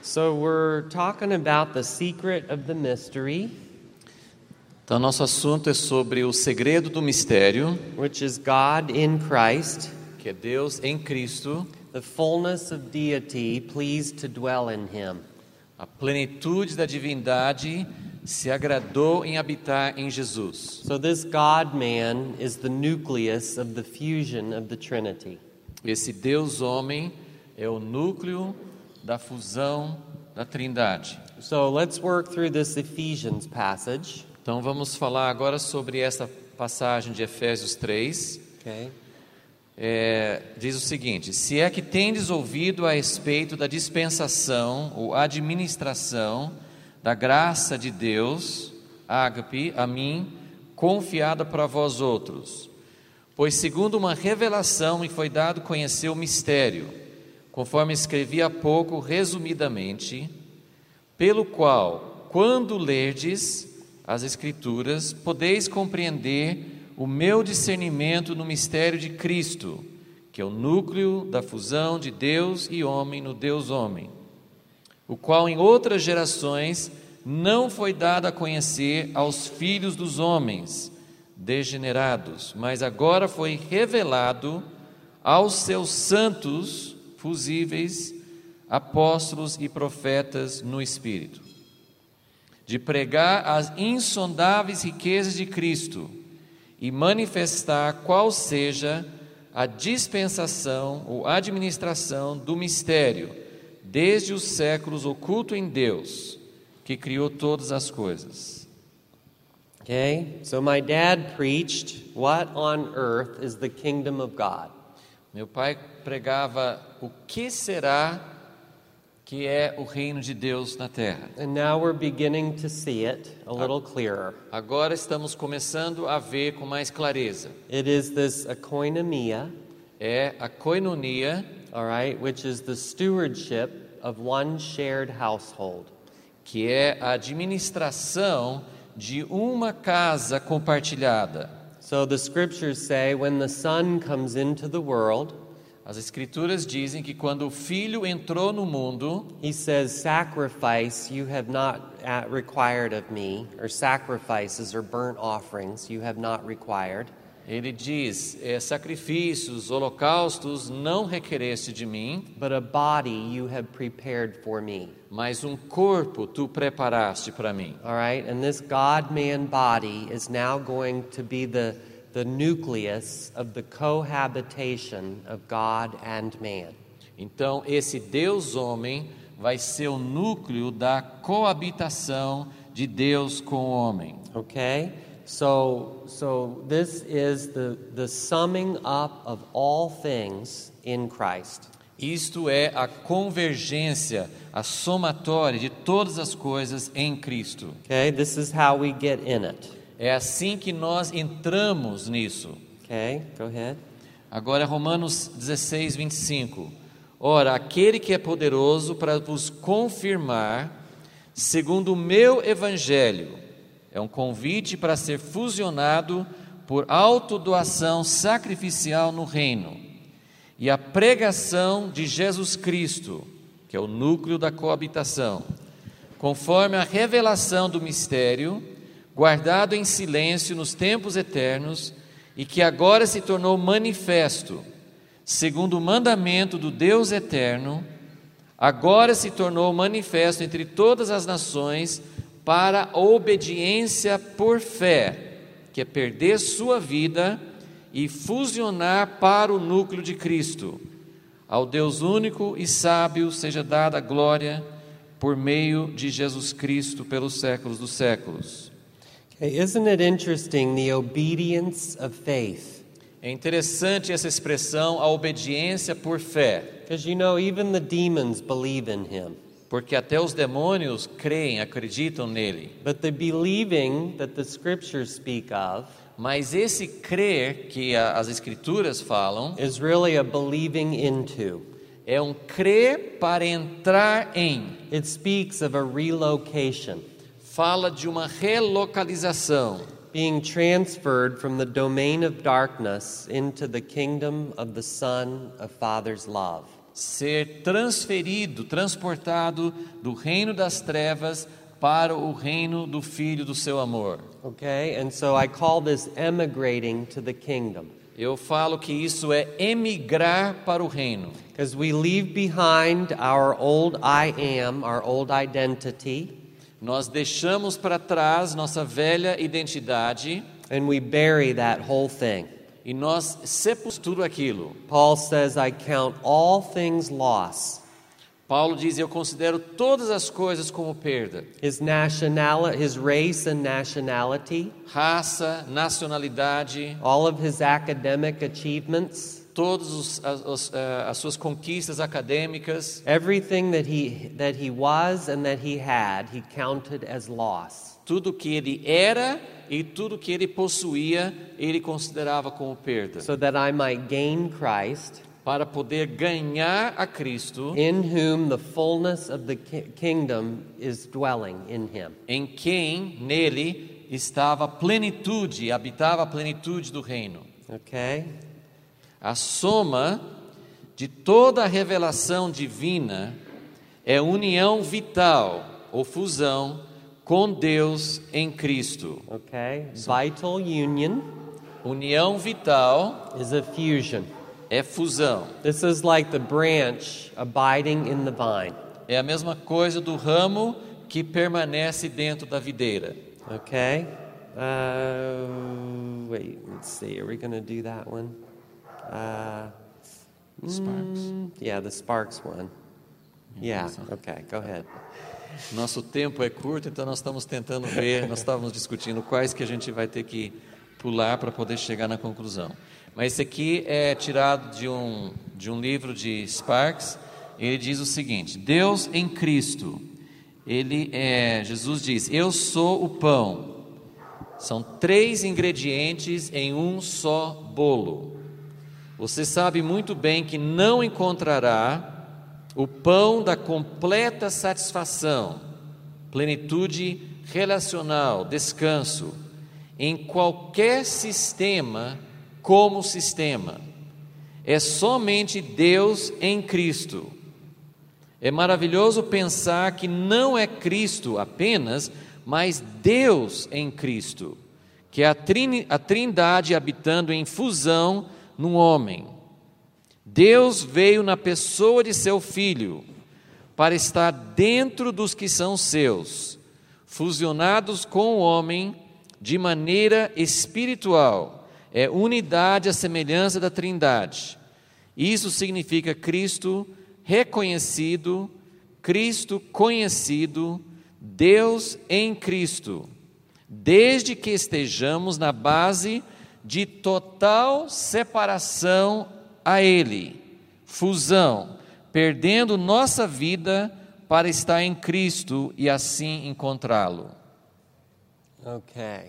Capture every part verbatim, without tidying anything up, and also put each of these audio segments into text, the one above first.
So we're talking about the secret of the mystery, Então, nosso assunto é sobre o segredo do mistério, which is God in Christ, que é Deus em Cristo, the fullness of deity pleased to dwell in him. a plenitude da divindade se agradou em habitar em Jesus. So this God-man is the nucleus of the fusion of the Trinity. Esse Deus homem é o núcleo da fusão da Trindade. So let's work through this Ephesians passage. Então vamos falar agora sobre essa passagem de Efésios três. Okay. É, diz o seguinte: se é que tendes ouvido a respeito da dispensação ou administração da graça de Deus, ágape, a mim, confiada para vós outros. Pois segundo uma revelação me foi dado conhecer o mistério, conforme escrevi há pouco resumidamente, pelo qual, quando lerdes as Escrituras, podeis compreender o meu discernimento no mistério de Cristo, que é o núcleo da fusão de Deus e homem no Deus-homem, o qual em outras gerações não foi dado a conhecer aos filhos dos homens degenerados, mas agora foi revelado aos seus santos fusíveis, apóstolos e profetas no Espírito, de pregar as insondáveis riquezas de Cristo e manifestar qual seja a dispensação ou administração do mistério, desde os séculos oculto em Deus, que criou todas as coisas. Okay, so my dad preached, what on earth is the kingdom of God? Meu pai pregava o que será que é o reino de Deus na terra. And now we're beginning to see it a little clearer. Agora estamos começando a ver com mais clareza. It is this oikonomia, É a koinonia, all right, which is the stewardship of one shared household. que é a administração de uma casa compartilhada. So the scriptures say when the Son comes into the world, As Escrituras dizem que quando o Filho entrou no mundo, he says, sacrifice you have not uh, required of me, or sacrifices or burnt offerings you have not required. ele diz, é, sacrifícios, holocaustos não requereste de mim, But a body you have prepared for me. mas um corpo tu preparaste para mim. All right, and this God-man body is now going to be the, the nucleus of the cohabitation of God and man. Então esse Deus homem vai ser o núcleo da coabitação de Deus com o homem. Okay, so so this is the the summing up of all things in Christ. Isto é a convergência, a somatória de todas as coisas em Cristo. Okay, this is how we get in it. É assim que nós entramos nisso. Okay, go ahead. Agora Romanos dezesseis, vinte e cinco. Ora, aquele que é poderoso para vos confirmar, segundo o meu evangelho, é um convite para ser fusionado por autodoação sacrificial no reino, e a pregação de Jesus Cristo, que é o núcleo da coabitação, conforme a revelação do mistério, guardado em silêncio nos tempos eternos, e que agora se tornou manifesto, segundo o mandamento do Deus eterno, agora se tornou manifesto entre todas as nações para a obediência por fé, que é perder sua vida e fusionar para o núcleo de Cristo. Ao Deus único e sábio seja dada a glória por meio de Jesus Cristo pelos séculos dos séculos. Okay, isn't it interesting the obedience of faith? É interessante essa expressão, a obediência por fé, Because you know even the demons believe in him. porque até os demônios creem, acreditam nele. But the believing that the scriptures speak of Mas esse crer que a- as Escrituras falam is really a believing into. é um crer para entrar em. It speaks of a relocation, Fala de uma relocalização, being transferred from the domain of darkness into the kingdom of the Son of Father's love. ser transferido, transportado do reino das trevas para o reino do Filho do seu amor. Okay, and so I call this emigrating to the kingdom. Eu falo que isso é emigrar para o reino. Because we leave behind our old I am, our old identity. Nós deixamos para trás nossa velha identidade. And we bury that whole thing. E nós sepultamos tudo aquilo. Paul says, I count all things loss. Paulo diz, eu considero todas as coisas como perda. His nationality, his race and nationality. Raça, nacionalidade. All of his academic achievements. Todas os, as, as suas conquistas acadêmicas. Everything that he, that he was and that he had, he counted as loss. Tudo que ele era e tudo que ele possuía, ele considerava como perda. So that I might gain Christ. Para poder ganhar a Cristo, in whom the fullness of the ki- kingdom is dwelling in him. Em quem, nele, estava a plenitude, habitava a plenitude do reino. Okay? A soma de toda a revelação divina é união vital ou fusão com Deus em Cristo. Okay? Vital union União vital is a fusion. É fusão. This is like the branch abiding in the vine. É a mesma coisa do ramo que permanece dentro da videira. Okay? Uh, wait, let's see. Are we going to do that one? Uh, Sparks. mm, yeah, the Sparks one. Yeah, okay, go ahead. Nosso tempo é curto, então nós estamos tentando ver, nós estávamos discutindo quais que a gente vai ter que pular para poder chegar na conclusão. Mas esse aqui é tirado de um, de um livro de Sparks. Ele diz o seguinte: Deus em Cristo, ele é, Jesus diz, eu sou o pão. São três ingredientes em um só bolo. Você sabe muito bem que não encontrará o pão da completa satisfação, plenitude relacional, descanso, em qualquer sistema como sistema. É somente Deus em Cristo. É maravilhoso pensar que não é Cristo apenas, mas Deus em Cristo, que é a, trin- a Trindade habitando em fusão num homem. Deus veio na pessoa de seu Filho para estar dentro dos que são seus, fusionados com o homem de maneira espiritual. É unidade à semelhança da Trindade. Isso significa Cristo reconhecido, Cristo conhecido, Deus em Cristo, desde que estejamos na base de total separação a Ele, fusão, perdendo nossa vida para estar em Cristo e assim encontrá-lo. Okay.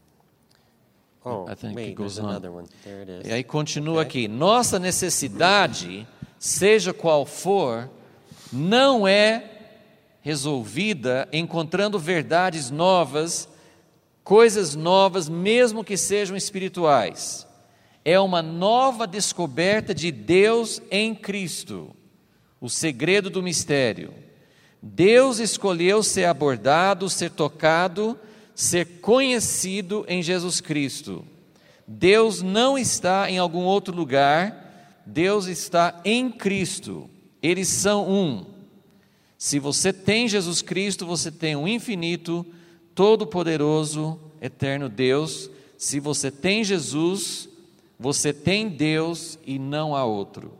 Oh, I think wait, it goes there's on. another one. There it is. E aí continua Okay. aqui, nossa necessidade, seja qual for, não é resolvida encontrando verdades novas, coisas novas, mesmo que sejam espirituais. É uma nova descoberta de Deus em Cristo, o segredo do mistério. Deus escolheu ser abordado, ser tocado, ser conhecido em Jesus Cristo. Deus não está em algum outro lugar, Deus está em Cristo. Eles são um. Se você tem Jesus Cristo, você tem um infinito, todo-poderoso, eterno Deus. Se você tem Jesus, você tem Deus e não há outro.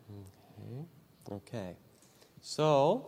Okay. So,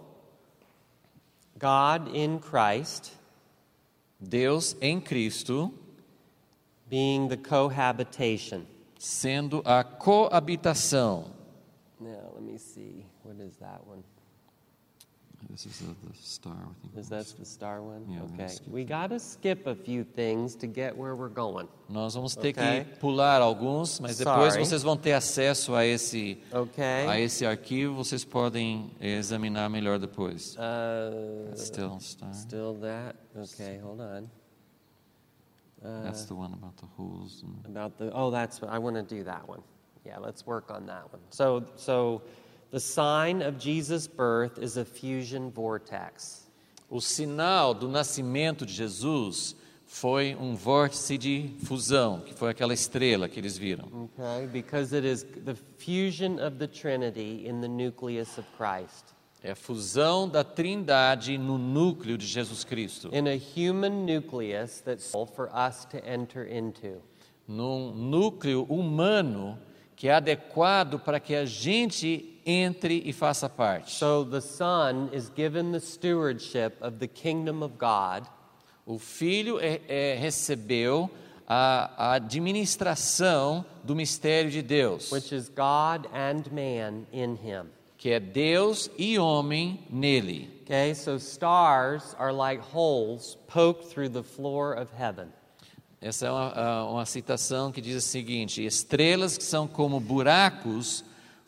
God in Christ, Deus em Cristo, being the cohabitation. sendo a coabitação. Now, let me see. What is that one? This is the, the star, I think. Is that the star one? Yeah, okay. let's skip We got to skip a few things to get where we're going. Nós vamos ter Okay. que pular alguns, mas depois Sorry. vocês vão ter acesso a esse, Okay. a esse arquivo, vocês podem examinar melhor depois. Uh, Still star. still that? Okay, hold on. Uh, That's the one about the holes. And about the oh, that's what I want to do that one. Yeah, let's work on that one. So, so The sign of Jesus' birth is a fusion vortex. O sinal do nascimento de Jesus foi um vórtice de fusão, que foi aquela estrela que eles viram. Okay, because it is the fusion of the Trinity in the nucleus of Christ. É a fusão da Trindade no núcleo de Jesus Cristo. In a human nucleus that's for us to enter into. Num núcleo humano que é adequado para que a gente entre e faça parte. So the Son is given the stewardship of the kingdom of God. O Filho é, é, recebeu a, a administração do mistério de Deus, Which is God and man in him. que é Deus e homem nele. Okay, so stars are like holes poked through the floor of heaven. Essa é uma, uma citação que diz o seguinte: estrelas que são como buracos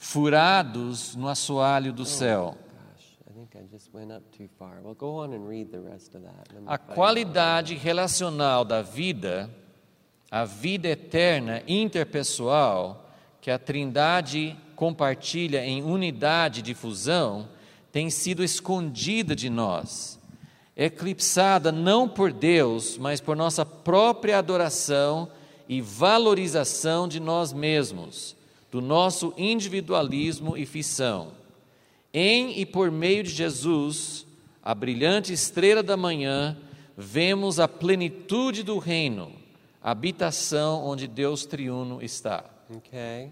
furados no assoalho do céu. Gosh, I think I just went up too far. Well, go on and read the rest of that. Let me A find qualidade relacional da vida, a vida eterna interpessoal, que a Trindade compartilha em unidade de fusão, tem sido escondida de nós, eclipsada não por Deus, mas por nossa própria adoração e valorização de nós mesmos, do nosso individualismo e fissão. Em e por meio de Jesus, a brilhante estrela da manhã, vemos a plenitude do reino, a habitação onde Deus triuno está. Okay,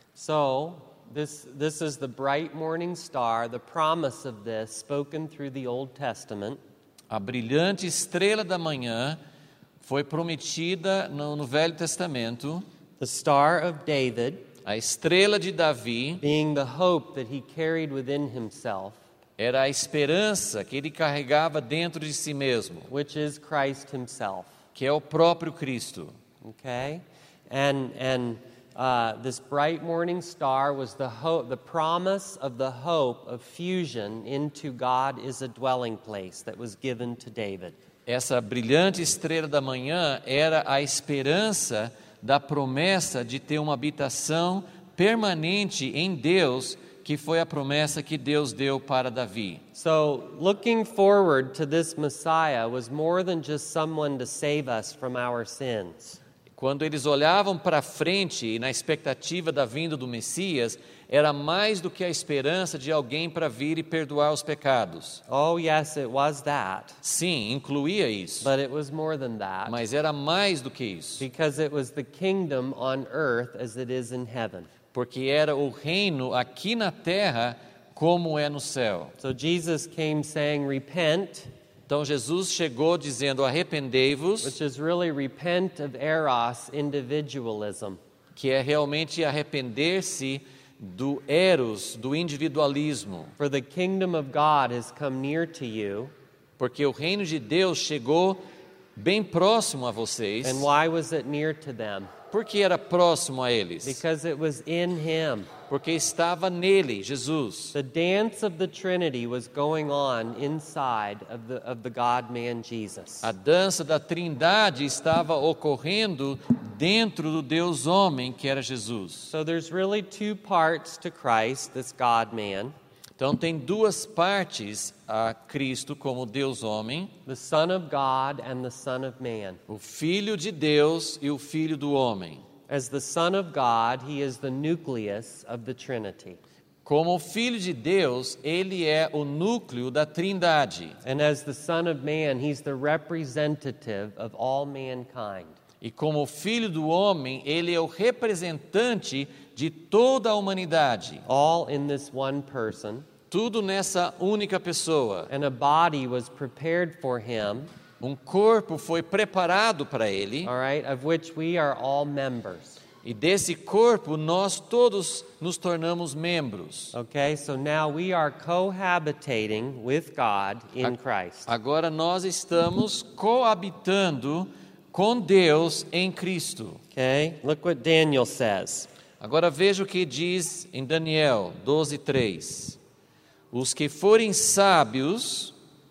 so this this is the bright morning star, the promise of this spoken through the Old Testament. A brilhante estrela da manhã foi prometida no, no Velho Testamento, The Star of David, a estrela de Davi, being the hope that he carried within himself, era a esperança que ele carregava dentro de si mesmo, which is Christ himself. que é o próprio Cristo. Okay, and and uh, this bright morning star was the hope, the promise of the hope of fusion into God is a dwelling place that was given to David. Essa brilhante estrela da manhã era a esperança da promessa de ter uma habitação permanente em Deus, que foi a promessa que Deus deu para Davi. So, looking forward to this Messiah was more than just someone to save us from our sins. Quando eles olhavam para frente na expectativa da vinda do Messias, era mais do que a esperança de alguém para vir e perdoar os pecados. Oh, yes, it was that. Sim, incluía isso, But it was more than that. mas era mais do que isso, Because it was the kingdom on earth as it is in heaven. porque era o reino aqui na terra como é no céu. So Jesus came saying, repent, Então Jesus chegou dizendo: arrependei-vos, which is really repent of eros, individualism. que é realmente arrepender-se do eros, do individualismo, For the kingdom of God has come near to you. porque o reino de Deus chegou bem próximo a vocês. And why was it near to them? Porque era próximo a eles, Because it was in him. porque estava nele, Jesus. The dance of the Trinity was going on inside of the of the God-man Jesus. A dança da Trindade estava ocorrendo dentro do Deus homem que era Jesus. So there's really two parts to Christ, this God-man. Então tem duas partes a Cristo como Deus homem, The Son of God and the Son of Man. o Filho de Deus e o Filho do homem. As the Son of God, he is the nucleus of the Trinity. Como o Filho de Deus, ele é o núcleo da Trindade. And as the Son of Man, he's the representative of all mankind. E como o Filho do homem, ele é o representante de toda a humanidade. All in this one person. Tudo nessa única pessoa. And a body was prepared for him, Um corpo foi preparado para ele, all right, of which we are all members. e desse corpo nós todos nos tornamos membros. Okay, so now we are cohabitating with God in Christ. Agora nós estamos coabitando com Deus em Cristo. Okay, look what Daniel says. Agora veja o que diz em Daniel doze, três. Os que forem sábios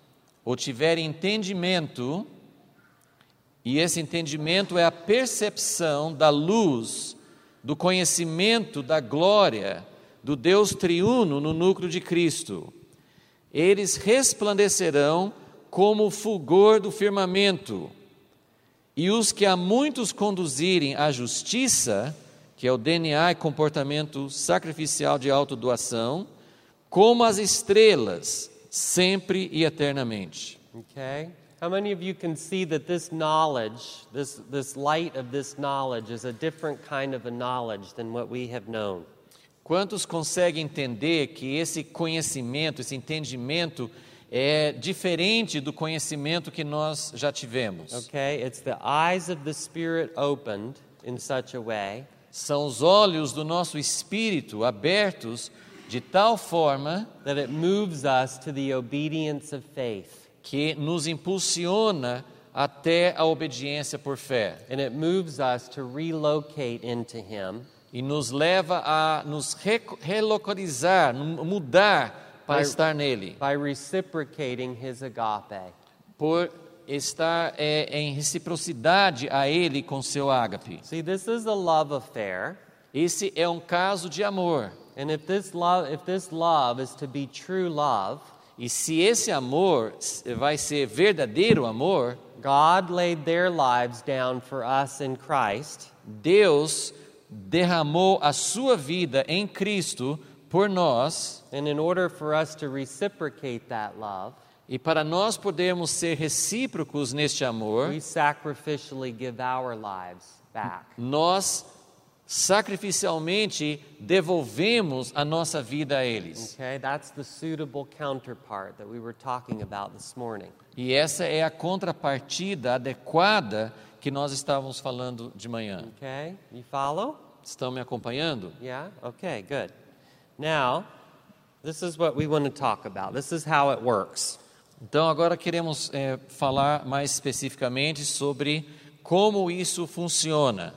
ou tiverem entendimento, e esse entendimento é a percepção da luz, do conhecimento da glória do Deus triuno no núcleo de Cristo. Eles resplandecerão como o fulgor do firmamento, e os que a muitos conduzirem à justiça, que é o D N A e comportamento sacrificial de autodoação, como as estrelas, sempre e eternamente. Okay? How many of you can see that this knowledge, this, this light of this knowledge is a different kind of a knowledge than what we have known? Quantos conseguem entender que esse conhecimento, esse entendimento é diferente do conhecimento que nós já tivemos? Okay? It's the eyes of the Spirit opened in such a way São os olhos do nosso espírito abertos de tal forma that it moves us to the obedience of faith. que nos impulsiona até a obediência por fé And it moves us to relocate into Him e nos leva a nos re- relocalizar, mudar para By- estar nele, by reciprocating His agape. por estar é, em reciprocidade a ele com seu ágape. See, this is a love affair. Esse é um caso de amor. And if this love, if this love is to be true love, E se esse amor vai ser verdadeiro amor, God laid their lives down for us in Christ, Deus derramou a sua vida em Cristo por nós, and in order for us to reciprocate that love, e para nós podermos ser recíprocos neste amor, we sacrificially give our lives back. nós sacrificialmente devolvemos a nossa vida a eles. Okay, that's the suitable counterpart that we were talking about this morning. E essa é a contrapartida adequada que nós estávamos falando de manhã. Okay, you follow? Estão me acompanhando? Yeah? Okay, good. Now, this is what we want to talk about. This is how it works. Então agora queremos é, falar mais especificamente sobre como isso funciona.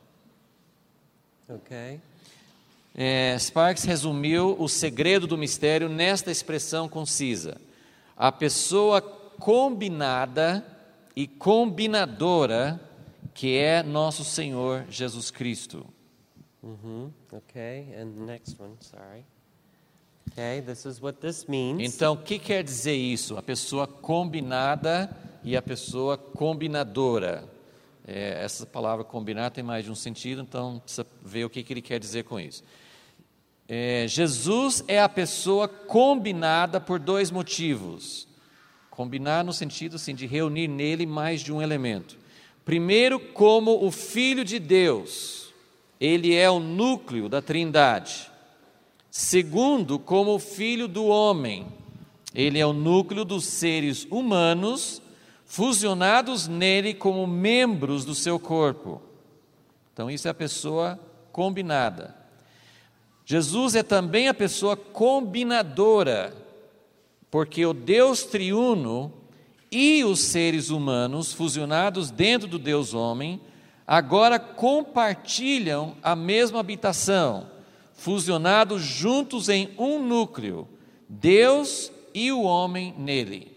Okay? É, Sparks resumiu o segredo do mistério nesta expressão concisa: a pessoa combinada e combinadora que é nosso Senhor Jesus Cristo. Mm-hmm. Okay, and the next one, sorry. Okay, this is what this means. Então, o que quer dizer isso? A pessoa combinada e a pessoa combinadora. É, essa palavra combinar tem mais de um sentido, então precisa ver o que, que ele quer dizer com isso. É, Jesus é a pessoa combinada por dois motivos. Combinar no sentido assim, de reunir nele mais de um elemento. Primeiro, como o Filho de Deus, ele é o núcleo da Trindade. Segundo, como o Filho do homem, ele é o núcleo dos seres humanos fusionados nele como membros do seu corpo. Então isso é a pessoa combinada. Jesus é também a pessoa combinadora, porque o Deus triuno e os seres humanos fusionados dentro do Deus homem agora compartilham a mesma habitação, fusionados juntos em um núcleo, Deus e o homem nele.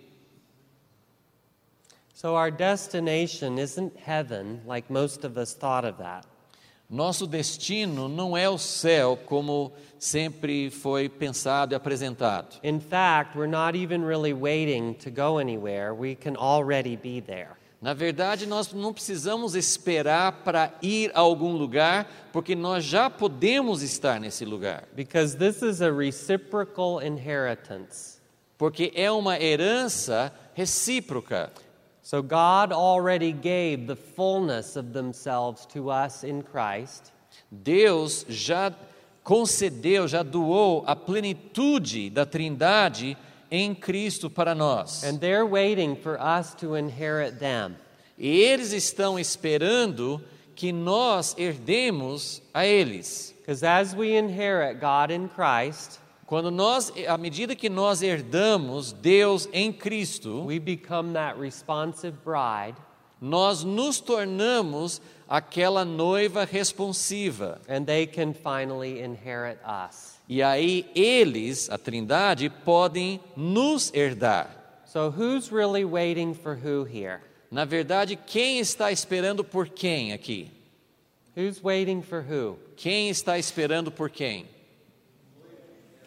So our destination isn't heaven like most of us thought of that. Nosso destino não é o céu como sempre foi pensado e apresentado. In fact, we're not even really waiting to go anywhere. We can already be there. Na verdade, nós não precisamos esperar para ir a algum lugar, porque nós já podemos estar nesse lugar. Because this is a reciprocal inheritance. Porque é uma herança recíproca. So God already gave the fullness of themselves to us in Christ. Deus já concedeu, já doou a plenitude da Trindade em Cristo para nós. And they're waiting for us to inherit them. E eles estão esperando que nós herdemos a eles. Because as we inherit God in Christ, Quando nós, à medida que nós herdamos Deus em Cristo, we become that responsive bride, nós nos tornamos aquela noiva responsiva. and they can finally inherit us. E aí eles, a Trindade, podem nos herdar. So who's really waiting for who here? Na verdade, quem está esperando por quem aqui? Who's waiting for who? Quem está esperando por quem?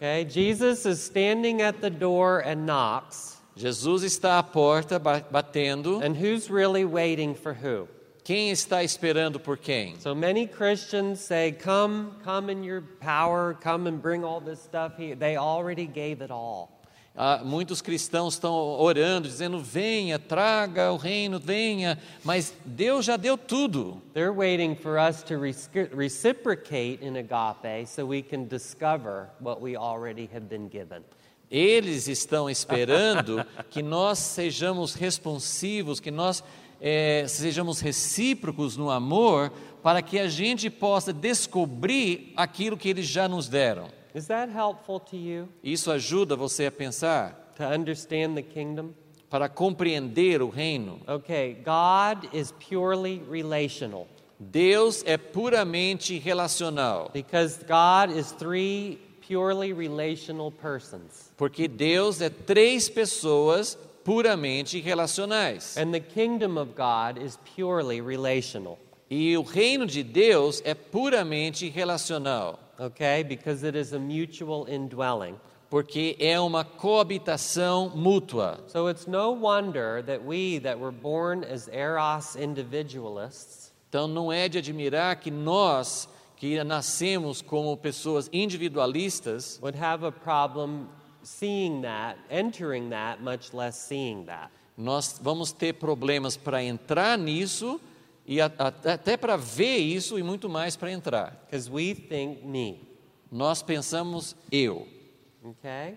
Okay, Jesus is standing at the door and knocks. Jesus está à porta ba- batendo. And who's really waiting for who? Quem está esperando por quem? So many Christians say, come, come in your power, come and bring all this stuff here. They already gave it all. Ah, muitos cristãos estão orando, dizendo, venha, traga o reino, venha, mas Deus já deu tudo. They're waiting for us to rec- reciprocate in agape so we can discover what we already have been given. Eles estão esperando que nós sejamos responsivos, que nós é, sejamos recíprocos no amor, para que a gente possa descobrir aquilo que eles já nos deram. Is that helpful to you Isso ajuda você a pensar, to understand the kingdom? para compreender o reino. Okay, God is purely relational Deus é puramente relacional, because God is three purely relational persons. porque Deus é três pessoas puramente relacionais. And the kingdom of God is purely relational. E o reino de Deus é puramente relacional, Okay, because it is a mutual indwelling. porque é uma coabitação mútua. So it's no wonder that we that were born as eros individualists Então não é de admirar que nós, que nascemos como pessoas individualistas, would have a problem seeing that, entering that, much less seeing that. nós vamos ter problemas para entrar nisso, e a, a, até para ver isso e muito mais para entrar. Because we think me. Nós pensamos eu. Okay?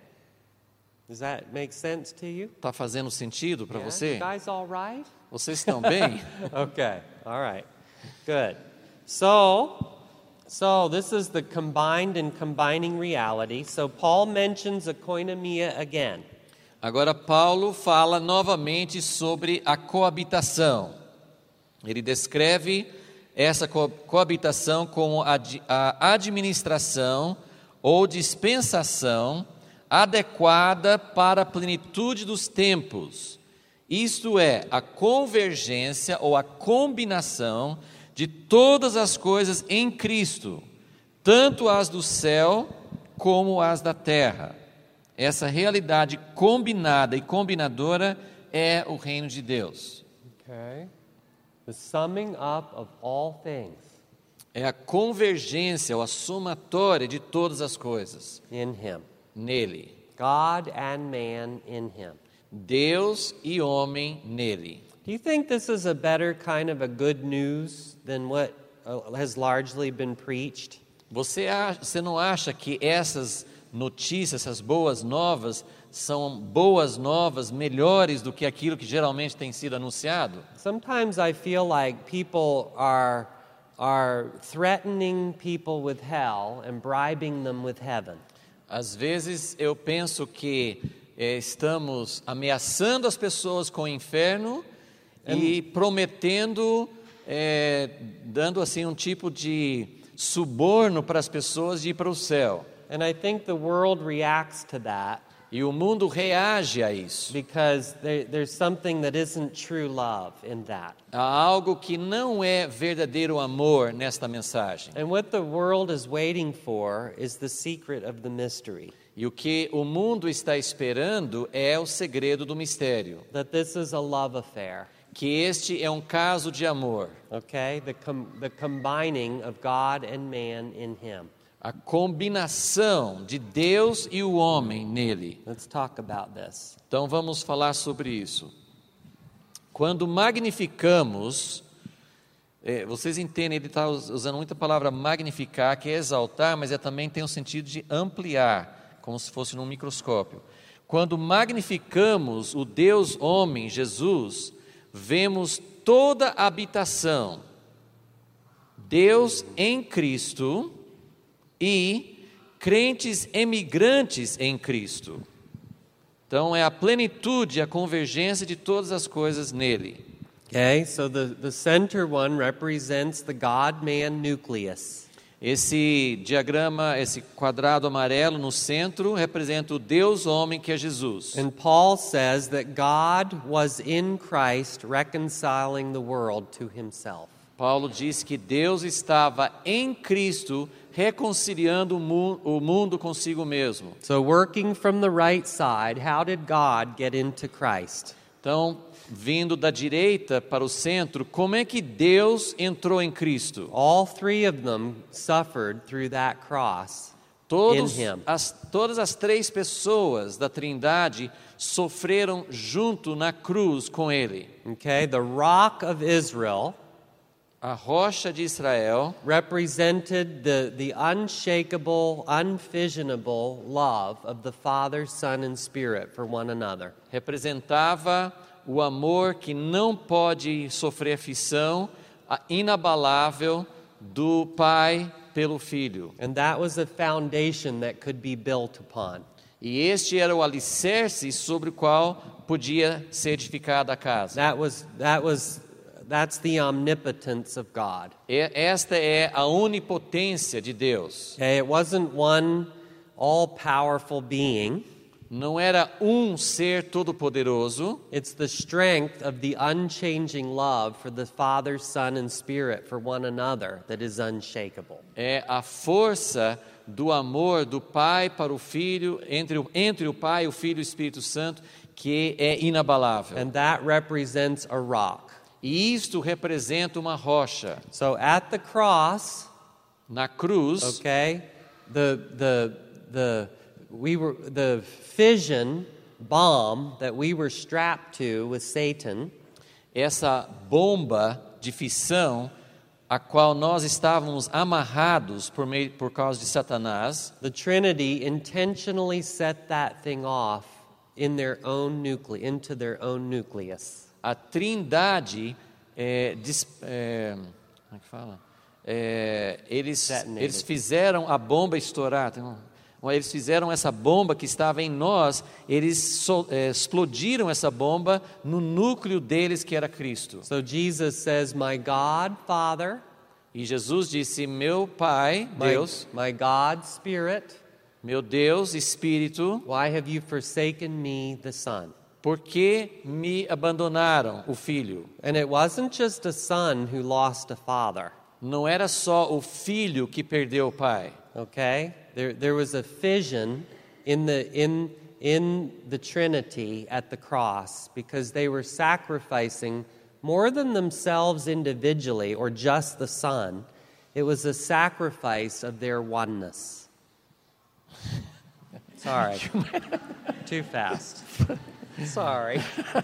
Does that make sense to you? Está fazendo sentido para Yeah? você? You guys all right? Vocês estão bem? Okay, all right. Good. So, so this is the combined and combining reality. So Paul mentions a koinonia again. Agora Paulo fala novamente sobre a coabitação. Ele descreve essa co- coabitação como a, di- a administração ou dispensação adequada para a plenitude dos tempos. Isto é, a convergência ou a combinação de todas as coisas em Cristo, tanto as do céu como as da terra. Essa realidade combinada e combinadora é o reino de Deus. Okay. The summing up of all things É a convergência ou a somatória de todas as coisas in him. nele. God and man in him. Deus e homem nele. Do you think this is a better kind of a good news than what uh, has largely been preached? Você, acha, você não acha que essas notícias, essas boas novas, são boas novas, melhores do que aquilo que geralmente tem sido anunciado? Sometimes I feel like people are are threatening people with hell and bribing them with heaven. Às vezes eu penso que eh, estamos ameaçando as pessoas com o inferno e prometendo, eh, dando assim um tipo de suborno para as pessoas de ir para o céu. And I think the world reacts to that E o mundo reage a isso. because there, there's something that isn't true love in that. Há algo que não é verdadeiro amor nesta mensagem. And what the world is waiting for is the secret of the mystery. E o que o mundo está esperando é o segredo do mistério. That this is a love affair. Que este é um caso de amor. Okay? The, com- the combining of God and man in him. A combinação de Deus e o homem nele. Let's talk about this. Então vamos falar sobre isso. Quando magnificamos, é, vocês entendem, ele está usando muita palavra magnificar, que é exaltar, mas é, também tem o sentido de ampliar, como se fosse num microscópio. Quando magnificamos o Deus homem, Jesus, vemos toda a habitação, Deus em Cristo e crentes emigrantes em Cristo. Então é a plenitude, a convergência de todas as coisas nele. Okay, so the, the center one represents the God-man nucleus. Esse diagrama, esse quadrado amarelo no centro, representa o Deus homem que é Jesus. And Paul says that God was in Christ reconciling the world to himself. Paulo diz que Deus estava em Cristo reconciliando o, mu o mundo consigo mesmo. So working from the right side, how did God get into Christ? Então, vindo da direita para o centro, como é que Deus entrou em Cristo? All three of them suffered through that cross Todos, in him. as, todas as três pessoas da Trindade sofreram junto na cruz com ele. Okay, the rock of Israel A rocha de Israel represented the, the unshakable, unfissionable love of the Father, Son, and Spirit for one another. representava o amor que não pode sofrer fissão, a inabalável do Pai pelo Filho. And that was a foundation that could be built upon. E este era o alicerce sobre o qual podia ser edificada a casa. That was, that was, that's the omnipotence of God. E esta é a onipotência de Deus. Okay, it wasn't one all-powerful being. Não era um ser todo-poderoso, It's the strength of the unchanging love for the Father, Son, and Spirit for one another that is unshakable. é a força do amor do Pai para o Filho, entre o, entre o Pai, o Filho e o Espírito Santo, que é inabalável. And that represents a rock. E isto representa uma rocha. So at the cross, Na cruz, okay, the the the we were the fission bomb that we were strapped to with Satan essa bomba de fissão a qual nós estávamos amarrados por, meio, por causa de Satanás, the Trinity intentionally set that thing off in their own nucle into their own nucleus. a Trindade, é, dis, é, como é que fala? É, eles, Detonated. eles fizeram a bomba estourar. Tem um- Eles fizeram essa bomba que estava em nós, eles so, é, explodiram essa bomba no núcleo deles, que era Cristo. So Jesus says, "My God, Father, E Jesus disse: meu Pai, my, Deus, my God, Spirit, meu Deus, Espírito, why have you forsaken me, the Son?" por que me abandonaram, o Filho? And it wasn't just a son who lost a father, Não era só o Filho que perdeu o Pai. okay? There, there was a fission in the, in, in the Trinity at the cross because they were sacrificing more than themselves individually or just the Son. It was a sacrifice of their oneness. Sorry. Too fast. Sorry.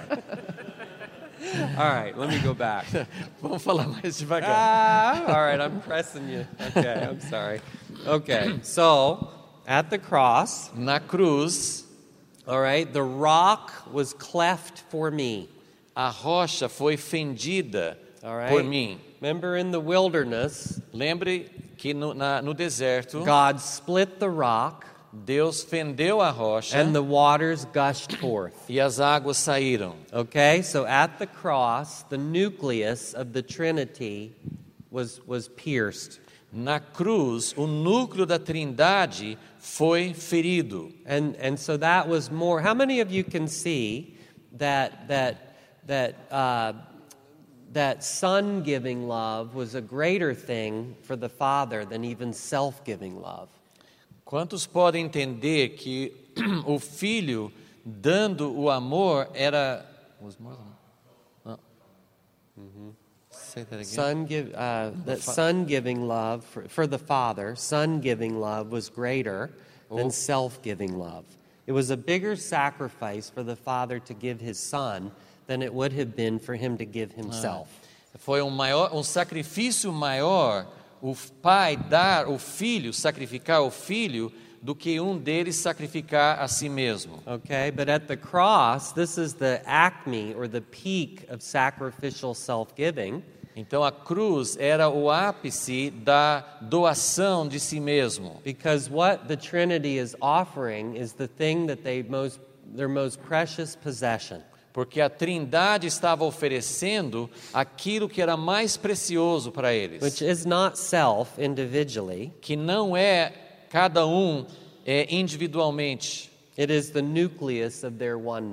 All right, let me go back. Vamos falar mais devagar. Ah, all right, I'm pressing you. Okay, I'm sorry. Okay, so at the cross, Na cruz, all right, the rock was cleft for me. a rocha foi fendida All right. por mim. Remember in the wilderness, Lembre que no, na, no deserto, God split the rock Deus fendeu a rocha and the waters gushed forth. e as águas saíram. Okay, so at the cross, the nucleus of the Trinity was, was pierced. Na cruz, o núcleo da Trindade foi ferido. And, and so that was more. How many of you can see that, that, that, uh, that son-giving love was a greater thing for the Father than even self-giving love? Quantos podem entender que o filho dando o amor era... Was more than- no. Say that again. Son give, uh, that son-giving love for, for the Father, son-giving love was greater than Oh. self-giving love. It was a bigger sacrifice for the Father to give His Son than it would have been for Him to give Himself. Foi um, maior, um sacrifício maior o pai dar o filho, sacrificar o filho, do que um deles sacrificar a si mesmo. Okay, but at the cross, this is the acme or the peak of sacrificial self-giving. Então a cruz era o ápice da doação de si mesmo. Because what the Trinity is offering is the thing that they most, their most precious possession. Porque a Trindade estava oferecendo aquilo que era mais precioso para eles. Which is not self individually. Que não é cada um é, individualmente. It is the nucleus of their oneness.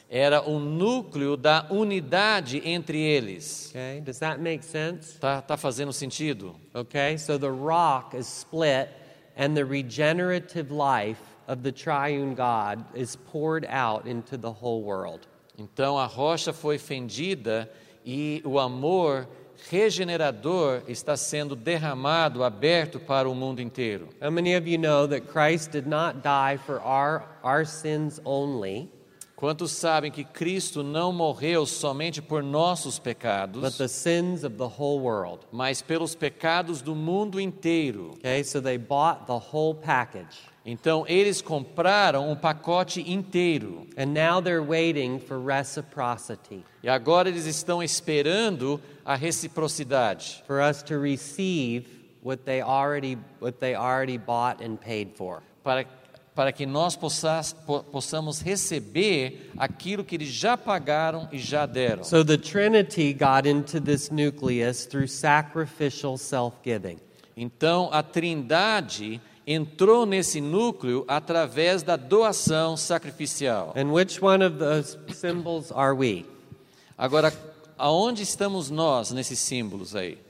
era o núcleo da unidade entre eles. Okay, does that make sense? Tá, tá fazendo sentido? Okay, so the rock is split and the regenerative life of the triune God is poured out into the whole world. Então a rocha foi fendida e o amor regenerador está sendo derramado, aberto para o mundo inteiro. How many of you know that Christ did not die for our, our sins only, Quantos sabem que Cristo não morreu somente por nossos but pecados, the sins of the whole world? mas pelos pecados do mundo inteiro? Okay, so they bought the whole package. Então eles compraram um pacote inteiro. And now they're waiting for reciprocity, E agora eles estão esperando a reciprocidade, for us to receive what they already what they already bought and paid for. para, para que nós possas, po, possamos receber aquilo que eles já pagaram e já deram. So the Trinity got into this nucleus through sacrificial self-giving. Então a Trindade entrou nesse núcleo através da doação sacrificial. And which one of those symbols are we? Agora, aonde estamos nós nesses símbolos aí?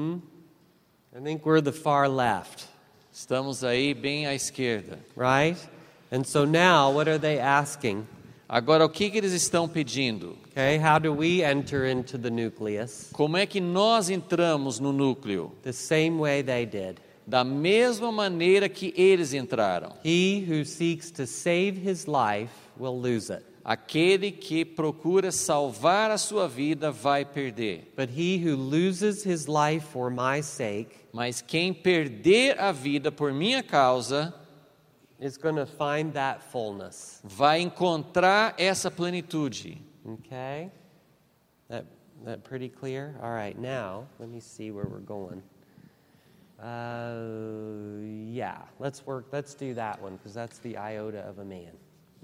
I think we're the far left, Estamos aí bem à esquerda. right? And so now what are they asking? Agora, o que, que eles estão pedindo? Okay, how do we enter into the nucleus? Como é que nós entramos no núcleo? The same way they did. Da mesma maneira que eles entraram. He who seeks to save his life will lose it, Aquele que procura salvar a sua vida vai perder. but he who loses his life for my sake Mas quem perder a vida por minha causa, is going to find that fullness. vai encontrar essa plenitude. Okay? That that pretty clear? All right, now let me see where we're going. Uh, yeah, let's work. Let's do that one because that's the iota of a man.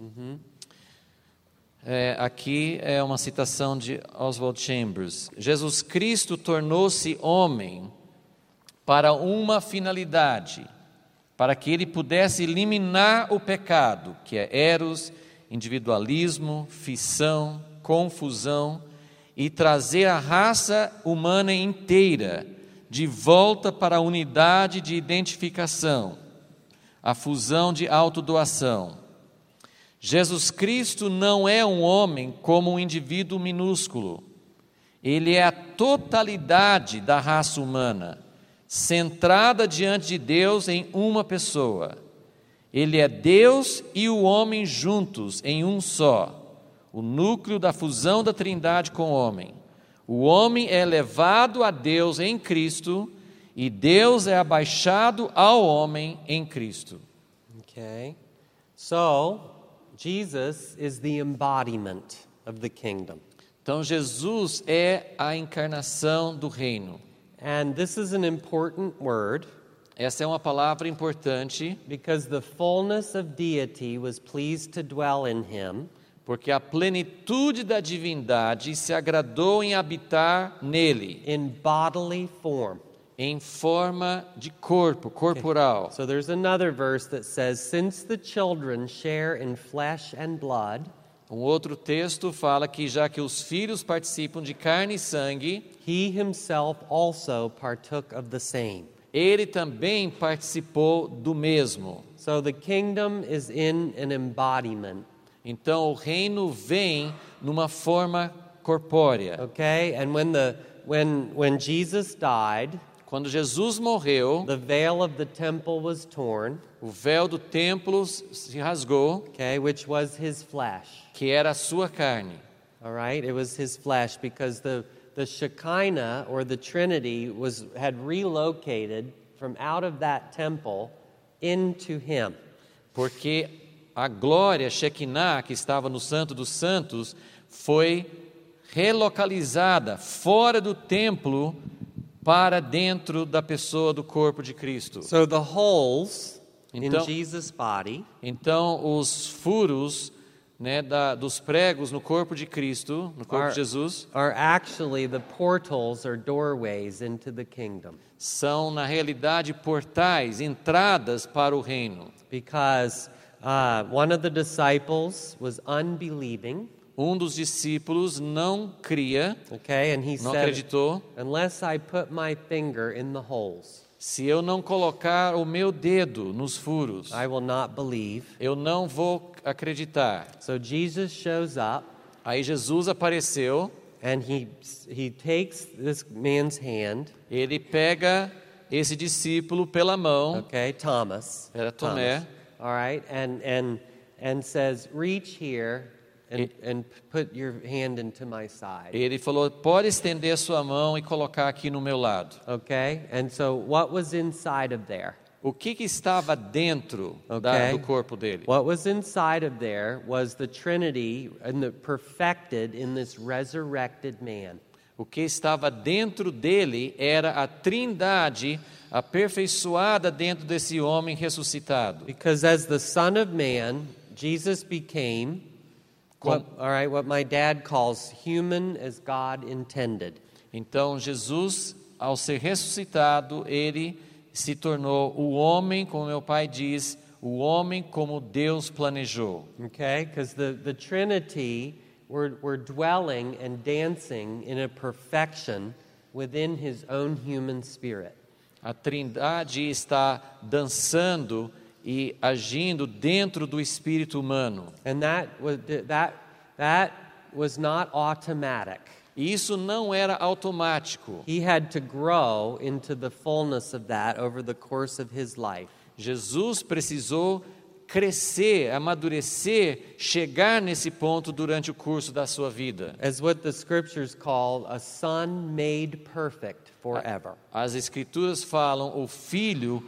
É, aqui é uma citação de Oswald Chambers. Jesus Cristo tornou-se homem para uma finalidade, para que ele pudesse eliminar o pecado, que é eros, individualismo, fissão, confusão, e trazer a raça humana inteira de volta para a unidade de identificação, a fusão de autodoação. Jesus Cristo não é um homem como um indivíduo minúsculo. Ele é a totalidade da raça humana, centrada diante de Deus em uma pessoa. Ele é Deus e o homem juntos em um só, o núcleo da fusão da Trindade com o homem. O homem é elevado a Deus em Cristo e Deus é abaixado ao homem em Cristo. Okay? So, Jesus is the embodiment of the kingdom. Então Jesus é a encarnação do reino. And this is an important word Essa é uma palavra importante, because the fullness of deity was pleased to dwell in him, porque a plenitude da divindade se agradou em habitar nele, in bodily form. em forma de corpo, corporal. So there's another verse that says, since the children share in flesh and blood, Um outro texto fala que já que os filhos participam de carne e sangue, he himself also partook of the same. ele também participou do mesmo. So the kingdom is in an embodiment, Então o reino vem numa forma corpórea. okay? And when the when when Jesus died, Quando Jesus morreu, the veil of the temple was torn, o véu do templo se rasgou, okay, which was his flesh. que era a sua carne. All right? It was his flesh because the the Shekinah or the Trinity was had relocated from out of that temple into him. Porque a glória Shekinah, que estava no Santo dos Santos, foi relocalizada fora do templo para dentro da pessoa do corpo de Cristo. So the holes Então- in Jesus' body Então, os furos, né, da, dos pregos no corpo de Cristo, no corpo Are- de Jesus, are actually the portals or doorways into the kingdom, são, na realidade, portais, entradas para o reino. because uh, one of the disciples was unbelieving, um dos discípulos não cria, Okay, and he não said, acreditou, unless I put my finger in the holes, se eu não colocar o meu dedo nos furos, I will not believe. eu não vou acreditar. So Jesus shows up, Aí Jesus apareceu, and he he takes this man's hand, ele pega esse discípulo pela mão, okay, Thomas, era Tomé, Thomas, all right, and and and says, reach here and and put your hand into my side. ele falou, pode estender a sua mão e colocar aqui no meu lado. Okay, and so what was inside of there? O que, que estava dentro da, Okay. do corpo dele? What was inside of there was the Trinity and the perfected in this resurrected man. O que estava dentro dele era a trindade aperfeiçoada dentro desse homem ressuscitado. Because as the Son of Man, Jesus became what, all right, what my dad calls human as God intended. Então Jesus, ao ser ressuscitado, ele se tornou o homem, como meu pai diz, o homem como Deus planejou. Okay? Because the, the Trinity were, were dwelling and dancing in a perfection within his own human spirit. A trindade está dançando e agindo dentro do espírito humano. And that was, that, that was not automatic. E isso não era automático. He had to grow into the fullness of that over the course of his life. Jesus precisou crescer, amadurecer, chegar nesse ponto durante o curso da sua vida. As what the scriptures call a son made perfect forever. As escrituras falam o filho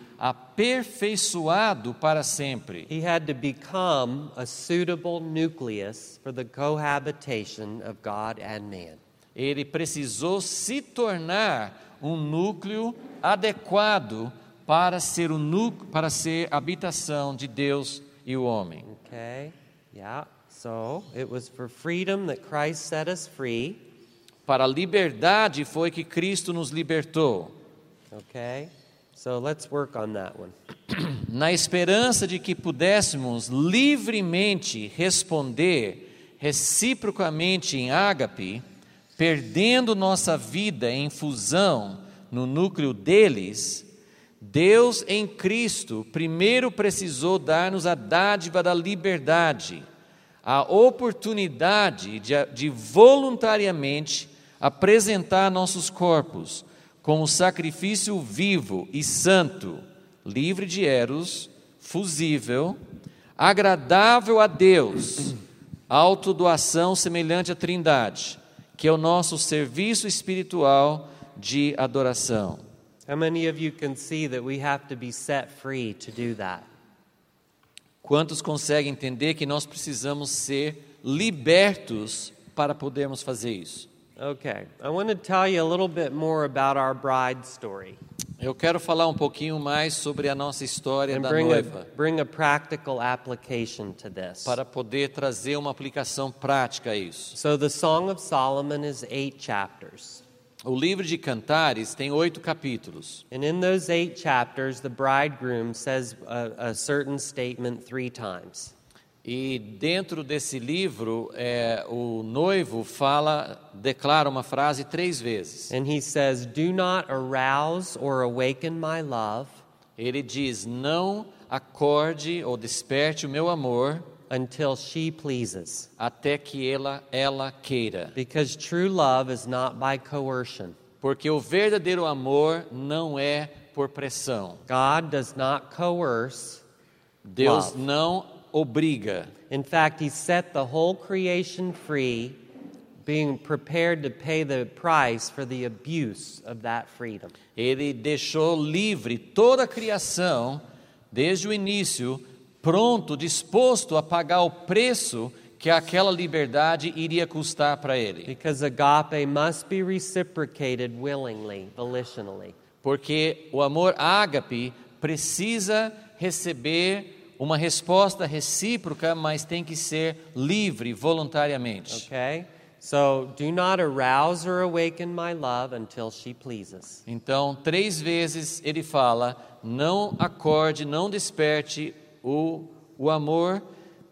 aperfeiçoado para sempre. He had to become a suitable nucleus for the cohabitation of God and man. Ele precisou se tornar um núcleo adequado para ser o núcleo, para ser a habitação de Deus e o homem. Okay? Yeah. So, it was for freedom that Christ set us free. Para a liberdade foi que Cristo nos libertou. Okay? So, let's work on that one. Na esperança de que pudéssemos livremente responder reciprocamente em ágape, perdendo nossa vida em fusão no núcleo deles, Deus em Cristo primeiro precisou dar-nos a dádiva da liberdade, a oportunidade de, de voluntariamente apresentar nossos corpos como sacrifício vivo e santo, livre de eros, fusível, agradável a Deus, autodoação semelhante à Trindade, que é o nosso serviço espiritual de adoração. How many of you can see that we have to be set free to do that? Quantos conseguem entender que nós precisamos ser libertos para podermos fazer isso? Okay, I want to tell you a little bit more about our bride story. Eu quero falar um pouquinho mais sobre a nossa história And da bring noiva, a, bring a practical application to this. para poder trazer uma aplicação prática a isso. So the Song of Solomon is eight chapters. O livro de Cantares tem oito capítulos. And in those eight chapters, the bridegroom says a, a certain statement three times. E dentro desse livro, é, o noivo fala, declara uma frase três vezes. And he says, "Do not arouse or awaken my love Ele diz, não acorde ou desperte o meu amor until she pleases." até que ela, ela queira. Because true love is not by coercion. Porque o verdadeiro amor não é por pressão. God does not coerce. Deus Love. não obriga. In fact, he set the whole creation free, being prepared to pay the price for the abuse of that freedom. Ele deixou livre toda a criação, desde o início, pronto, disposto a pagar o preço que aquela liberdade iria custar para ele. Because agape must be reciprocated willingly, volitionally. Porque o amor ágape precisa receber uma resposta recíproca, mas tem que ser livre, voluntariamente. Okay? So, do not arouse or awaken my love until she pleases. Então, três vezes ele fala, não acorde, não desperte o, o amor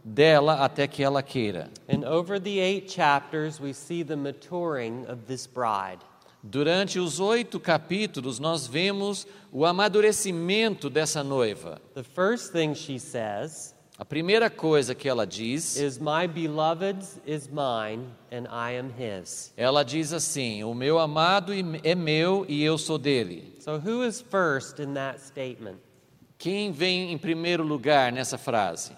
dela até que ela queira. And over the eight chapters, we see the maturing of this bride. Durante os oito capítulos, nós vemos o amadurecimento dessa noiva. The first thing she says A primeira coisa que ela diz, is, "My beloved is mine, and I am his." ela diz assim: o meu amado é meu e eu sou dele. So who is first in that statement? Quem vem em primeiro lugar nessa frase?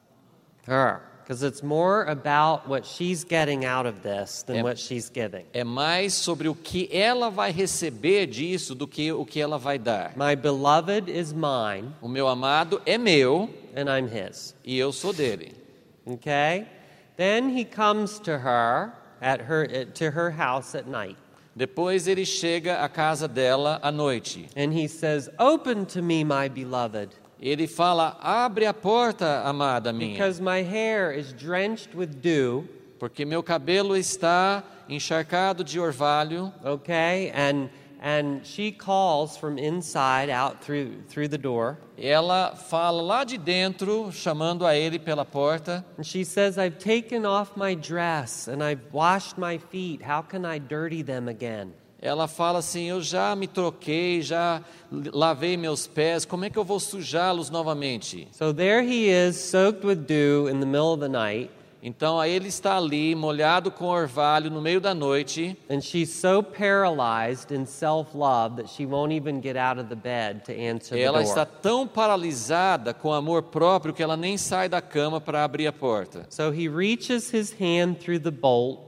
Her. Because it's more about what she's getting out of this than É- what she's giving. É mais sobre o que ela vai receber disso do que o que ela vai dar. My beloved is mine, O meu amado é meu and I'm his. e eu sou dele. Okay? Then he comes to her at her to her house at night, Depois ele chega à casa dela à noite. and he says, "Open to me, my beloved, Ele fala: abre a porta, amada minha, because my hair is drenched with dew." porque meu cabelo está encharcado de orvalho. Okay? And and she calls from inside out through through the door. Ela fala lá de dentro, chamando a ele pela porta. And she says, "I've taken off my dress and I've washed my feet. How can I dirty them again?" Ela fala assim: eu já me troquei, já lavei meus pés, como é que eu vou sujá-los novamente? So there he is, soaked with dew in the middle of the night, Então aí ele está ali, molhado com orvalho no meio da noite, and she's so paralyzed in self-love that she won't even get out of the bed to answer the ela door. está tão paralisada com amor próprio que ela nem sai da cama para abrir a porta. So he reaches his hand through the bolt,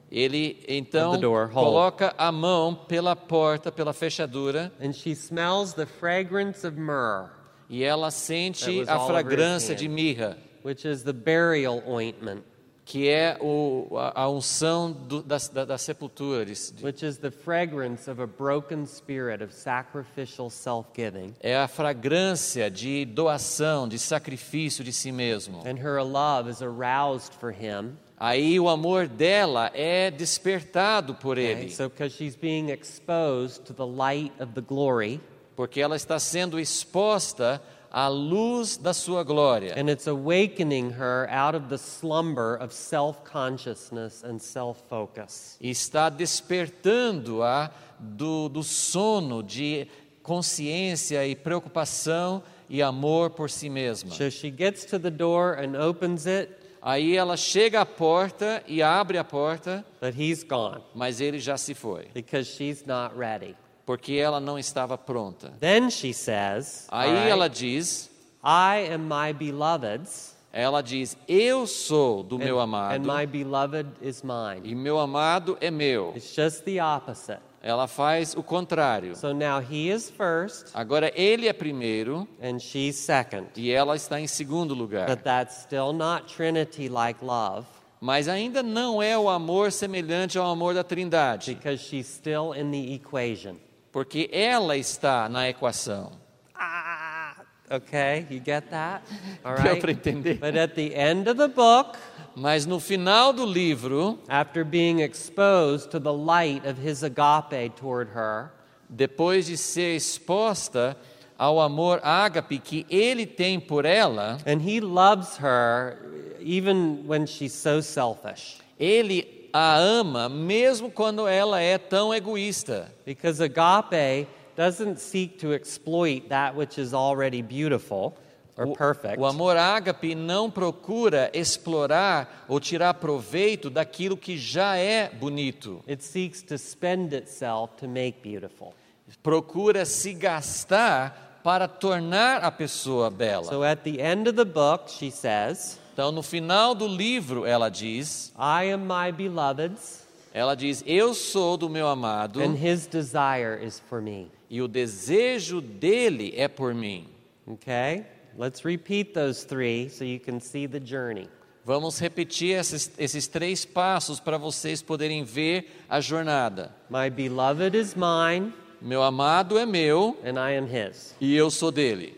Ele então Of the door, hold. coloca a mão pela porta, pela fechadura, and she smells the fragrance of myrrh, e ela That sente was a all over his fragrância hand. de mirra, which is the burial ointment, que é o, a, a unção do, da, da, da sepultura. de- de- which is the fragrance of a broken spirit of sacrificial self-giving. É a fragrância de doação, de sacrifício de si mesmo. And her love is aroused for him. Aí o amor dela é despertado por Okay? ele, So because she's being exposed to the light of the glory, porque ela está sendo exposta à luz da sua glória. and it's awakening her out of the slumber of self-consciousness and self-focus. E está despertando-a do, do sono de consciência e preocupação e amor por si mesma. So she gets to the door and opens it, Aí ela chega à porta e abre a porta, but he's gone mas ele já se foi, because she's not ready. porque ela não estava pronta. Then she says, Aí all right, ela diz, "I am my beloved's, ela diz, eu sou do meu and, amado and my beloved is mine." e meu amado é meu. It's just the opposite. Ela faz o contrário. So now he is first Agora ele é primeiro and she's second. e ela está em segundo lugar. But that's still not Trinity like love, Mas ainda não é o amor semelhante ao amor da Trindade, because she's still in the equation. porque ela está na equação. Ah, okay, you get that? All Deu right. para entender? But at the end of the book, Mas no final do livro, after being exposed to the light of his agape toward her, depois de ser exposta ao amor ágape que ele tem por ela, and he loves her even when she's so selfish, ele a ama mesmo quando ela é tão egoísta. because agape doesn't seek to exploit that which is already beautiful or O, perfect. o amor ágape não procura explorar ou tirar proveito daquilo que já é bonito. It seeks to spend itself to make beautiful. Procura se gastar para tornar a pessoa bela. So at the end of the book, she says, Então, no final do livro, ela diz, "I am my beloved's, ela diz, eu sou do meu amado and his desire is for me." e o desejo dele é por mim. Okay? Let's repeat those three so you can see the journey. Vamos repetir esses, esses três passos para vocês poderem ver a jornada. My beloved is mine, Meu amado é meu and I am his. e eu sou dele.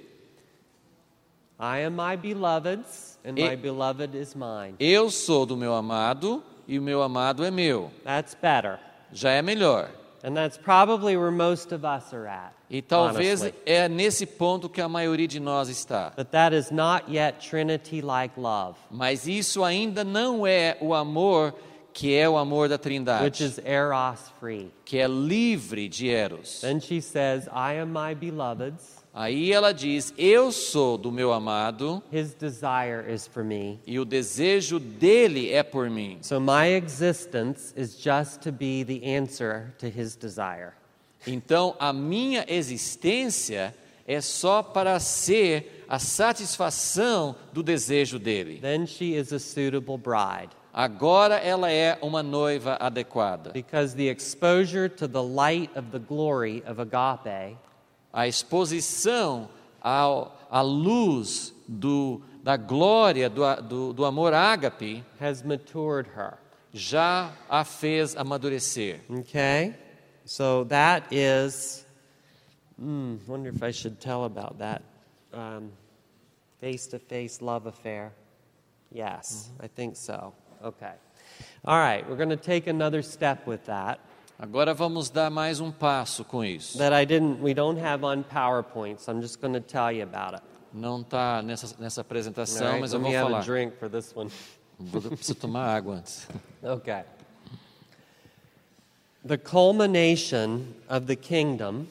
I am my beloved's, and E- my beloved is mine. Eu sou do meu amado e o meu amado é meu. That's better. Já é melhor. And that's probably where most of us are at. E talvez honestly. é nesse ponto que a maioria de nós está. But that is not yet Trinity-like love, Mas isso ainda não é o amor que é o amor da Trindade, which is eros free. que é livre de eros. Then she says, I am my beloved's. Aí ela diz, eu sou do meu amado His desire is for me. e o desejo dele é por mim. So my existence is just to be the answer to his desire. Então a minha existência é só para ser a satisfação do desejo dele. Then she is a suitable bride. Agora ela é uma noiva adequada. Because the exposure to the light of the glory of agape A exposição ao, à luz do, da glória do, do, do amor ágape has matured her. já a fez amadurecer. Okay? So that is, hmm, wonder if I should tell about that um, face-to-face love affair. Yes, I think so. Okay. All right, we're going to take another step with that. Agora vamos dar mais um passo com isso. That I didn't, we don't have on PowerPoint, so I'm just going to tell you about it. Não está nessa, nessa All apresentação, right, mas let eu me vou have falar. a drink for this one. Vou- Preciso tomar água antes. Okay. The culmination of the kingdom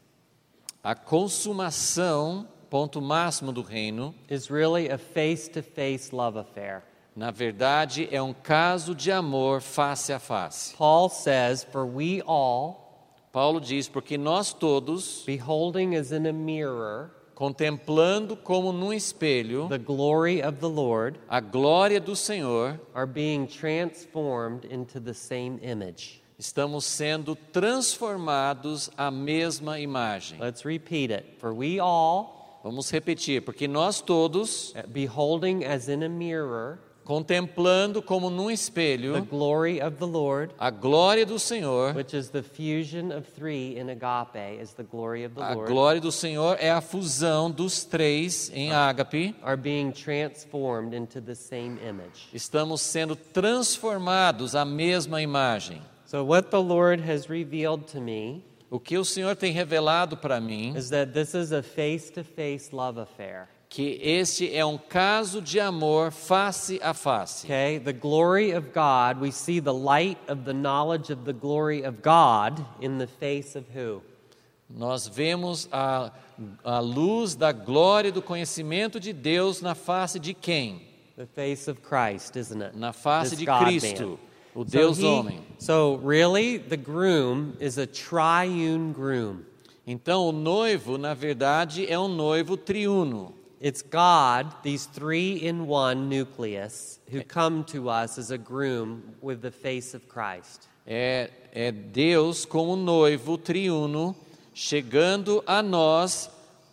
A consumação, ponto máximo do reino, is really a face-to-face love affair. na verdade é um caso de amor face a face. Paul says, for we all, Paulo diz, porque nós todos, beholding as in a mirror contemplando como num espelho the glory of the Lord, a glória do Senhor, are being transformed into the same image. estamos sendo transformados à mesma imagem. Let's repeat it. For we all, Vamos repetir, porque nós todos, beholding as in a mirror contemplando como num the espelho glory of the Lord, a glória do Senhor, which is the fusion of three in agape, is the glory of the a Lord, glória do Senhor é a fusão dos três em ágape, are being transformed into the same image. estamos sendo transformados à mesma imagem. So what the Lord has revealed to me O que o Senhor tem revelado para mim, is that this is a face-to-face love affair. que este é um caso de amor face a face. Okay, the glory of God, we see the light of the knowledge of the glory of God in the face of who? Nós vemos a, a luz da glória do conhecimento de Deus na face de quem? The face of Christ, isn't it? Na face This de God Cristo, man. o So Deus he- homem. So really, the groom is a triune groom. Então o noivo, na verdade, é um noivo triuno. It's God, these three in one nucleus, who come to us as a groom with the face of Christ. É, é Deus como noivo triuno chegando a nós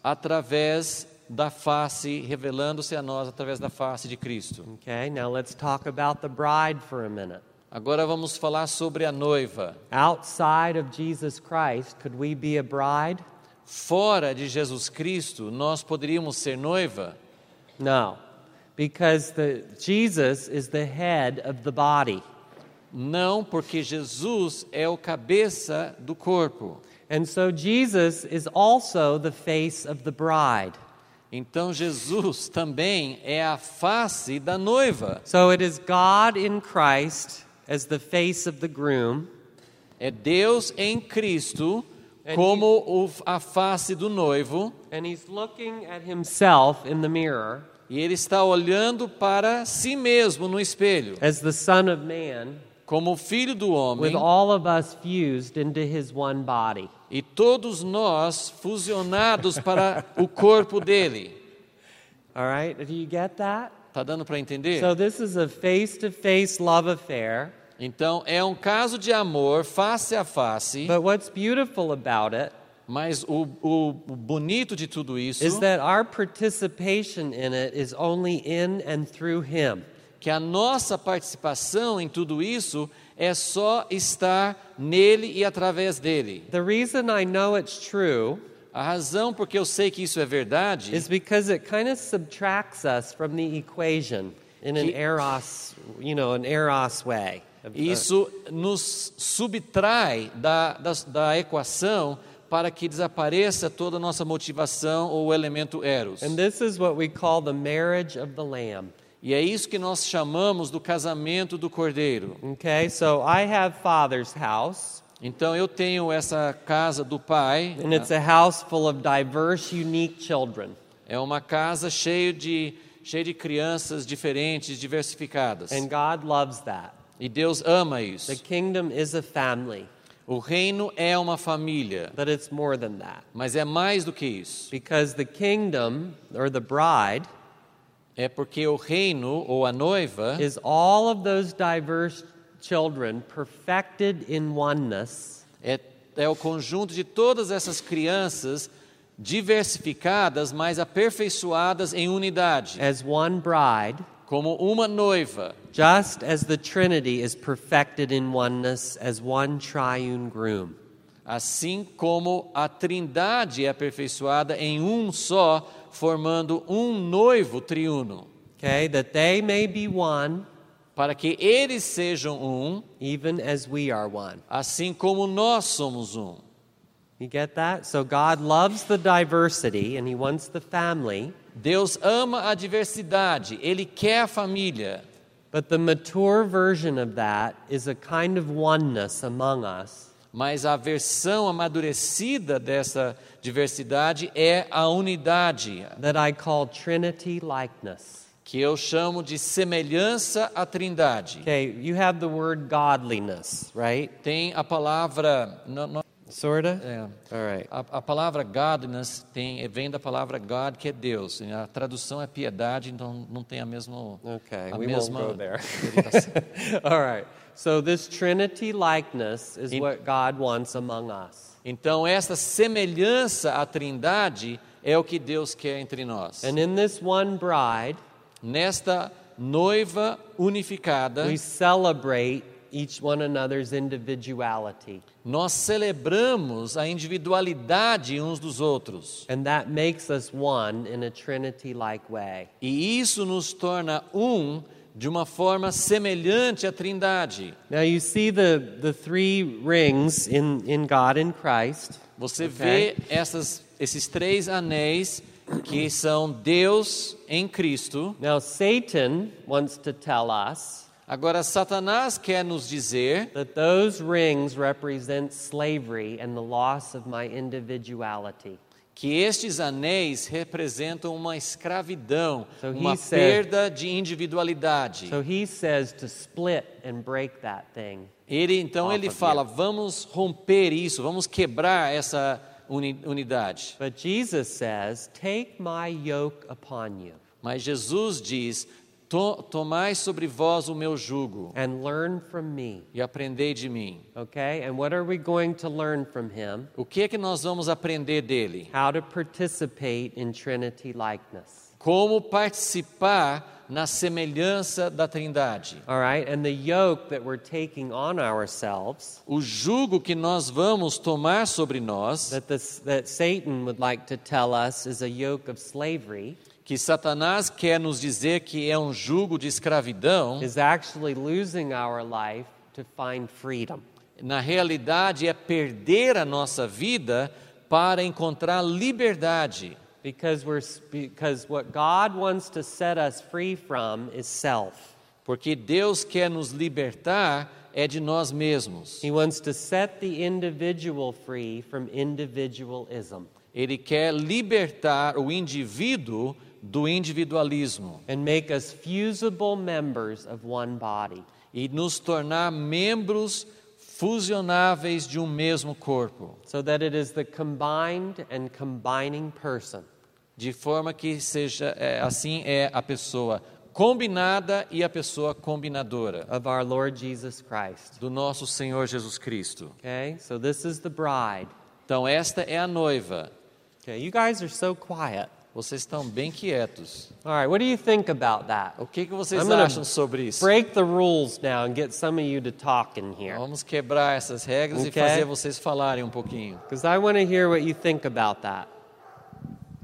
através da face, revelando-se a nós através da face de Cristo. Okay, now let's talk about the bride for a minute. Agora vamos falar sobre a noiva. Outside of Jesus Christ, could we be a bride? Fora de Jesus Cristo, nós poderíamos ser noiva? No, because the, Jesus is the head of the body. Não, porque Jesus é o cabeça do corpo. And so Jesus is also the face of the bride. Então Jesus também é a face da noiva. So it is God in Christ as the face of the groom, É Deus em Cristo como o, a face do noivo, and he's looking at himself in the mirror e ele está olhando para si mesmo no espelho, as the Son of Man, como o filho do homem, with all of us fused into his one body. e todos nós fusionados para o corpo dele. All right, do you get that? Tá dando para entender? So this is a face-to-face love affair. Então é um caso de amor face a face, But what's beautiful about it mas o, o, o bonito de tudo isso is that our participation in it is only in and through him. que a nossa participação em tudo isso é só estar nele e através dele. The reason I know it's true A razão porque eu sei que isso é verdade is because it kind of subtracts us from the equation in an Que- eros, you know, an eros way. Isso nos subtrai da, da, da equação para que desapareça toda a nossa motivação ou o elemento eros. And this is what we call the marriage of the Lamb. E é isso que nós chamamos do casamento do Cordeiro. Okay, so I have Father's house. Então eu tenho essa casa do Pai. And it's a house full of diverse, unique children. É uma casa cheia de, cheia de crianças diferentes, diversificadas. And God loves that. E Deus ama isso. The kingdom is a family, O reino é uma família, but it's more than that. mas é mais do que isso. Because the kingdom, or the bride, É porque o reino, ou a noiva, is all of those diverse children perfected in oneness, é, é o conjunto de todas essas crianças diversificadas, mas aperfeiçoadas em unidade, as one bride, como uma noiva. just as the Trinity is perfected in oneness as one triune groom. Assim como a Trindade é aperfeiçoada em um só, formando um noivo triuno, Okay, that they may be one, para que eles sejam um, even as we are one. assim como nós somos um. You get that? So God loves the diversity and He wants the family, Deus ama a diversidade, Ele quer a família, but the mature version of that is a kind of oneness among us mas a versão amadurecida dessa diversidade é a unidade, that I call Trinity likeness. que eu chamo de semelhança à Trindade. Okay, you have the word godliness, right? Tem a palavra, não, não, Sorta? é, All right. a, a palavra godness tem, vem da palavra God, que é Deus. A tradução é piedade, então não tem a mesma Okay, a we mesma won't go there. derivação. All right. So this Trinity likeness is In- what God wants among us. Então essa semelhança à Trindade é o que Deus quer entre nós. And in this one bride, Nesta noiva unificada, we celebrate each one another's individuality. nós celebramos a individualidade uns dos outros. And that makes us one in a Trinity-like way. E isso nos torna um de uma forma semelhante à Trindade. Now you see the, the three rings in, in God in Christ. Você Okay. vê essas, esses três anéis que são Deus em Cristo. Now Satan wants to tell us Agora, Satanás quer nos dizer that those rings represent slavery and the loss of my individuality. que estes anéis representam uma escravidão, So he uma said- perda de individualidade. So he says to split and break that thing. Ele então Off ele of fala, you. vamos romper isso, vamos quebrar essa uni- unidade. But Jesus says, take my yoke upon you Mas Jesus diz, "To- tomai sobre vós o meu jugo and learn from me. e aprendei de mim." Okay? And what are we going to learn from him? O que é que nós vamos aprender dele? How to participate in Trinity likeness. Como participar na semelhança da Trindade. All right? And the yoke that we're taking on ourselves, O jugo que nós vamos tomar sobre nós, that, this, that Satan would like to tell us is a yoke of slavery, que Satanás quer nos dizer que é um jugo de escravidão, is actually losing our life to find freedom. na realidade é perder a nossa vida para encontrar liberdade. Because we're because what God wants to set us free from is self. Porque Deus quer nos libertar é de nós mesmos. He wants to set the individual free from individualism Ele quer libertar o indivíduo do individualismo and make us fusible members of one body. e nos tornar membros fusionáveis de um mesmo corpo, So that it is the combined and combining person de forma que seja é, assim é a pessoa combinada e a pessoa combinadora of our Lord Jesus Christ. do nosso Senhor Jesus Cristo. Okay? So this is the bride. Então esta é a noiva. Okay, you guys are so quiet. Vocês estão bem quietos. All right, what do you think about that? O que, que vocês I'm gonna acham sobre isso? Break the rules now and get some of you to talk in here. Vamos quebrar essas regras Okay. e fazer vocês falarem um pouquinho. Because I want to hear what you think about that.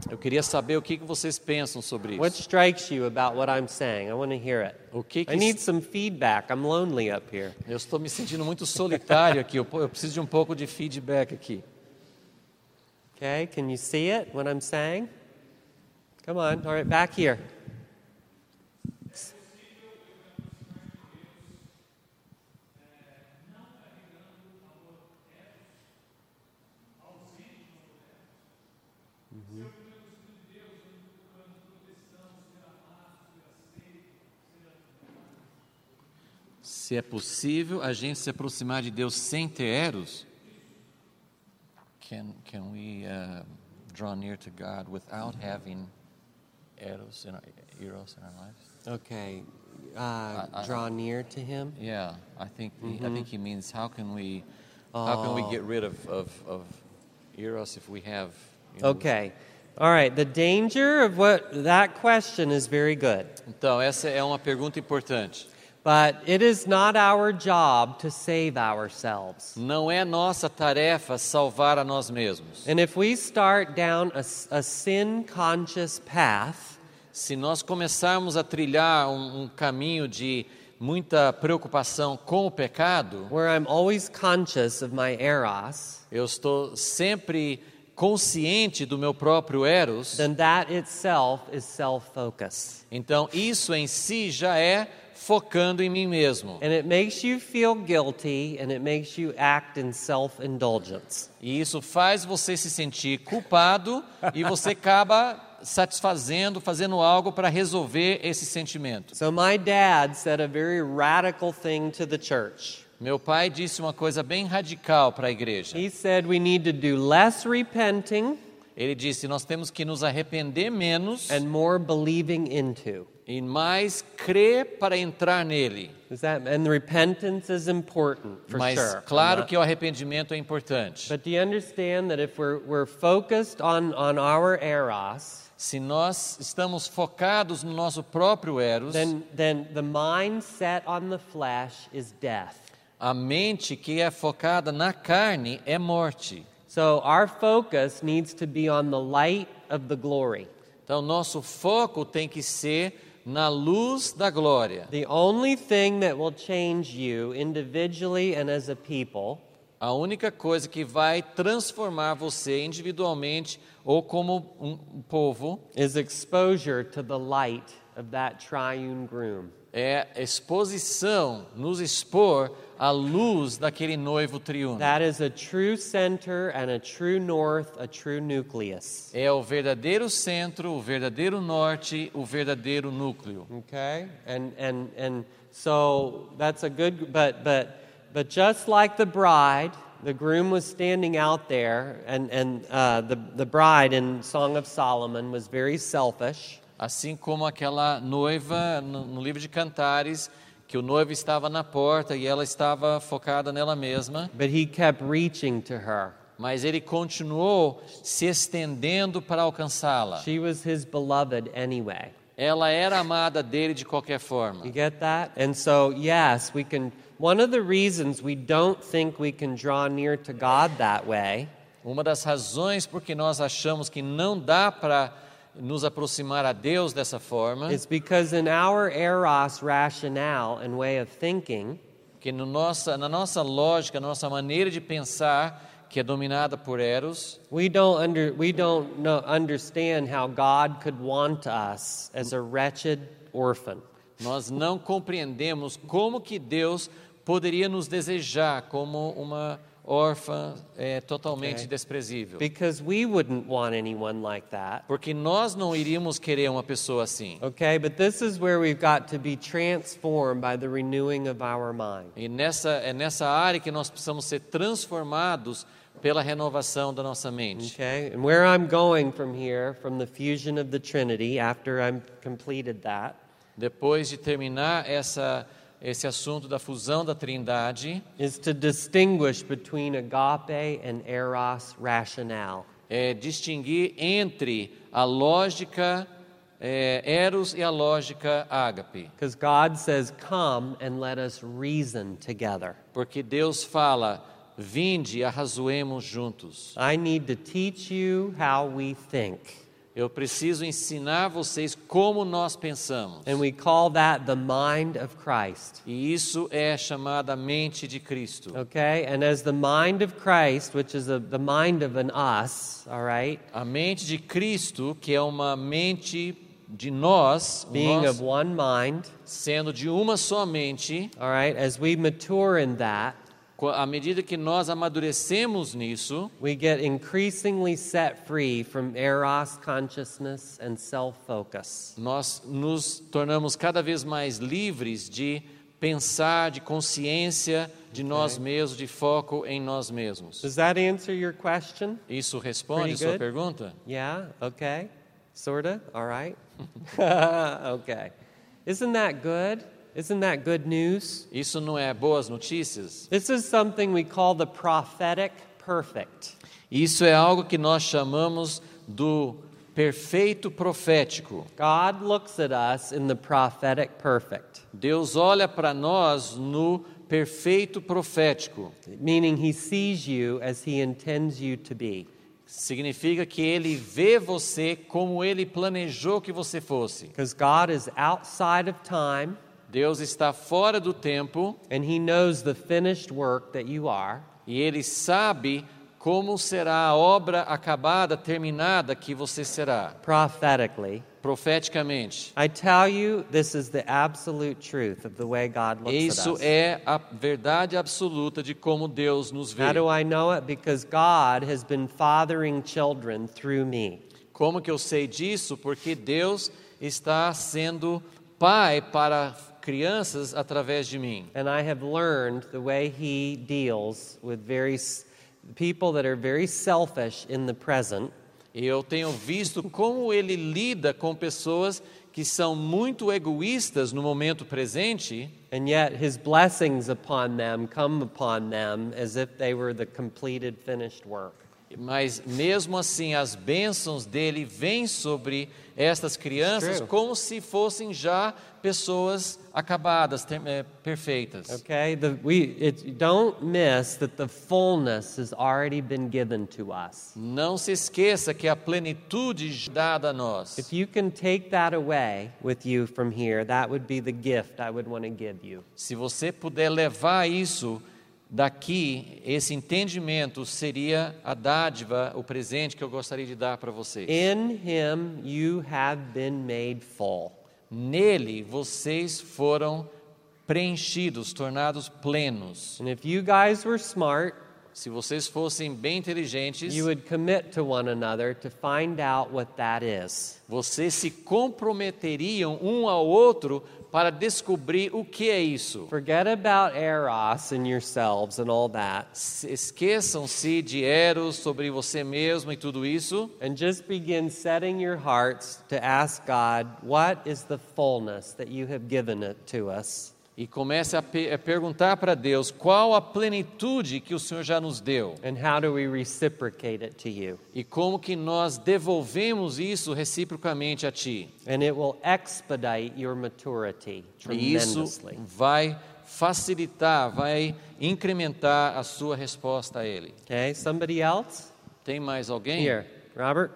Eu queria saber o que que vocês pensam sobre What isso. strikes you about what I'm saying? I want to hear it. O que que I need some feedback. I'm lonely up here. Eu estou me sentindo muito solitário aqui. Eu, eu preciso de um pouco de feedback aqui. Okay, can you see it, what I'm saying? Come on, all right, back here. Se é possível a gente se aproximar de Deus sem ter eros, can can we uh, draw near to God without having eros in our, eros in our lives? Okay, uh, I- draw near to him. Yeah, I think he, I think he means how can we how can we get rid of of, of eros if we have you know, Okay, all right, the danger of what that question is very good. Então essa é uma pergunta importante. But it is not our job to save ourselves. Não é nossa tarefa salvar a nós mesmos. And if we start down a, a sin-conscious path, Se nós começarmos a trilhar um, um caminho de muita preocupação com o pecado, where I'm always conscious of my eros, eu estou sempre consciente do meu próprio eros, then that itself is self-focus. então isso em si já é focando em mim mesmo. And it makes you feel guilty and it makes you act in self-indulgence. E isso faz você se sentir culpado e você acaba satisfazendo, fazendo algo para resolver esse sentimento. So my dad said a very radical thing to the church. Meu pai disse uma coisa bem radical para a igreja. He said we need to do less repenting Ele disse, nós temos que nos arrepender menos and more believing into. e mais crer para entrar nele. Is that, and repentance is important, for Mas sure. claro I'm que o arrependimento é importante. not- But do you understand that if we're, we're focused on, on our eros, Se nós estamos focados no nosso próprio eros, then, then the mind set on the flesh is death. a mente que é focada na carne é morte. So our focus needs to be on the light of the glory. Então nosso foco tem que ser na luz da glória. The only thing that will change you individually and as a people A única coisa que vai transformar você individualmente ou como um povo is exposure to the light of that triune groom. é exposição, nos expor à luz daquele noivo triuno. That is a true center and a true north, a true nucleus. É o verdadeiro centro, o verdadeiro norte, o verdadeiro núcleo. Okay? And and and so that's a good but but but just like the bride, the groom was standing out there and and uh, the the bride in Song of Solomon was very selfish. Assim como aquela noiva no, no livro de Cantares, que o noivo estava na porta e ela estava focada nela mesma, But he kept reaching to her. mas ele continuou se estendendo para alcançá-la. She was his beloved anyway. Ela era amada dele de qualquer forma. You get that? And so, yes, we can. One of the reasons we don't think we can draw near to God that way Uma das razões por que nós achamos que não dá para nos aproximar a Deus dessa forma, is because in our eros rationale and way of thinking, que no nossa, na nossa lógica, na nossa maneira de pensar, que é dominada por Eros, we don't under we don't know, understand how God could want us as a wretched orphan. nós não compreendemos como que Deus poderia nos desejar como uma órfã é, totalmente Okay. desprezível. Because we wouldn't want anyone like that. Porque nós não iríamos querer uma pessoa assim. Okay, but this is where we've got to be transformed by the renewing of our mind. E nessa, é nessa área que nós precisamos ser transformados pela renovação da nossa mente. Okay, and where I'm going from here, from the fusion of the Trinity, after I'm completed that, Depois de terminar essa, esse assunto da fusão da Trindade, is to distinguish between agape and eros rationale. é distinguir entre a lógica é, Eros e a lógica Ágape. Because God says, come and let us reason together. Porque Deus fala, vinde, arrazoemos juntos. I need to teach you how we think. Eu preciso ensinar vocês como nós pensamos. And we call that the mind of Christ. E isso é chamada mente de Cristo. Okay? And as the mind of Christ, which is a, the mind of an us, all right? A mente de Cristo, que é uma mente de nós, um Being nós of one mind, sendo de uma só mente, all right? As we mature in that, à medida que nós amadurecemos nisso, we get increasingly set free from eros consciousness and self-focus. nós nos tornamos cada vez mais livres de pensar, de consciência de nós mesmos, de foco em nós mesmos. Does that answer your question? Isso responde Pretty sua good. pergunta? Yeah, okay. Sorta, all right. Okay. Isn't that good? Isn't that good news? Isso não é boas notícias? This is something we call the prophetic perfect. Isso é algo que nós chamamos do perfeito profético. God looks at us in the prophetic perfect, Deus olha para nós no perfeito profético. meaning he sees you as he intends you to be. Significa que Ele vê você como Ele planejou que você fosse. Because God is outside of time, Deus está fora do tempo and he knows the finished work that you are. e Ele sabe como será a obra acabada, terminada que você será. Prophetically, Profeticamente. I tell you, this is the absolute truth of the way God looks Isso at us. é a verdade absoluta de como Deus nos vê. How do I know it? Because God has been fathering children through me. Como que eu sei disso? Porque Deus está sendo pai para crianças através de mim. And I have learned the way he deals with very s- people that are very selfish in the present. E eu tenho visto como ele lida com pessoas que são muito egoístas no momento presente, And yet his blessings upon them come upon them as if they were the completed, finished work. mas mesmo assim as bênçãos dele vêm sobre estas crianças true. como se fossem já pessoas acabadas, ter- eh, perfeitas. Okay? The, we, it, don't miss that the fullness has already been given to us. Não se esqueça que a plenitude dada a nós. If you can take that away with you from here, that would be the gift I would want to give you. Se você puder levar isso daqui, esse entendimento seria a dádiva, o presente que eu gostaria de dar para vocês. In him you have been made full. Nele vocês foram preenchidos, tornados plenos. And if you guys were smart, Se vocês fossem bem inteligentes, you would commit to one another to find out what that is. vocês se comprometeriam um ao outro para descobrir o que é isso. Forget about eros and yourselves and all that, Se- Esqueçam-se de Eros, sobre você mesmo e tudo isso, and just begin setting your hearts to ask God, what is the fullness that you have given it to us? e comece a, pe- a perguntar para Deus qual a plenitude que o Senhor já nos deu And how do we reciprocate it to you? e como que nós devolvemos isso reciprocamente a Ti. And it will expedite your maturity E isso tremendously. vai facilitar, vai incrementar a sua resposta a Ele. Okay, somebody else? Tem mais alguém? Here, Robert.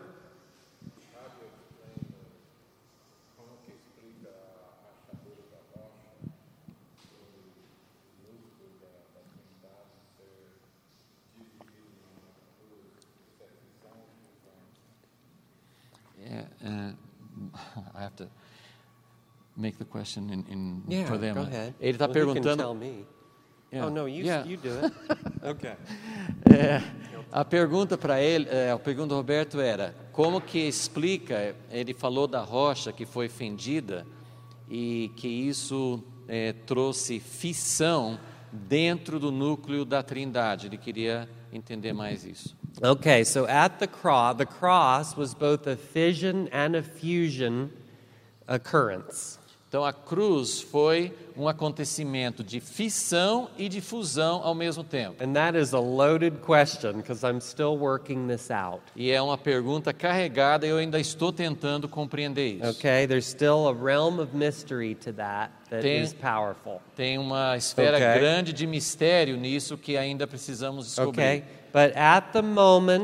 Yeah, uh, I have to make the question in, in Yeah, for them. go ahead. Ele está Well, you can tell perguntando. me. Yeah, Oh no, you yeah. you do it. Okay. É, a pergunta para ele, é, a pergunta do Roberto era: como que explica? Ele falou da rocha que foi fendida e que isso é, trouxe fissão dentro do núcleo da Trindade. Ele queria entender mais isso. Okay, so at the cross, the cross was both a fission and a fusion occurrence. Então a cruz foi um acontecimento de fissão e de fusão ao mesmo tempo. And that is a loaded question because I'm still working this out. E é uma pergunta carregada e eu ainda estou tentando compreender isso. Okay, there's still a realm of mystery to that that Tem- is powerful. Tem uma esfera Okay. grande de mistério nisso que ainda precisamos descobrir. Okay, but at the moment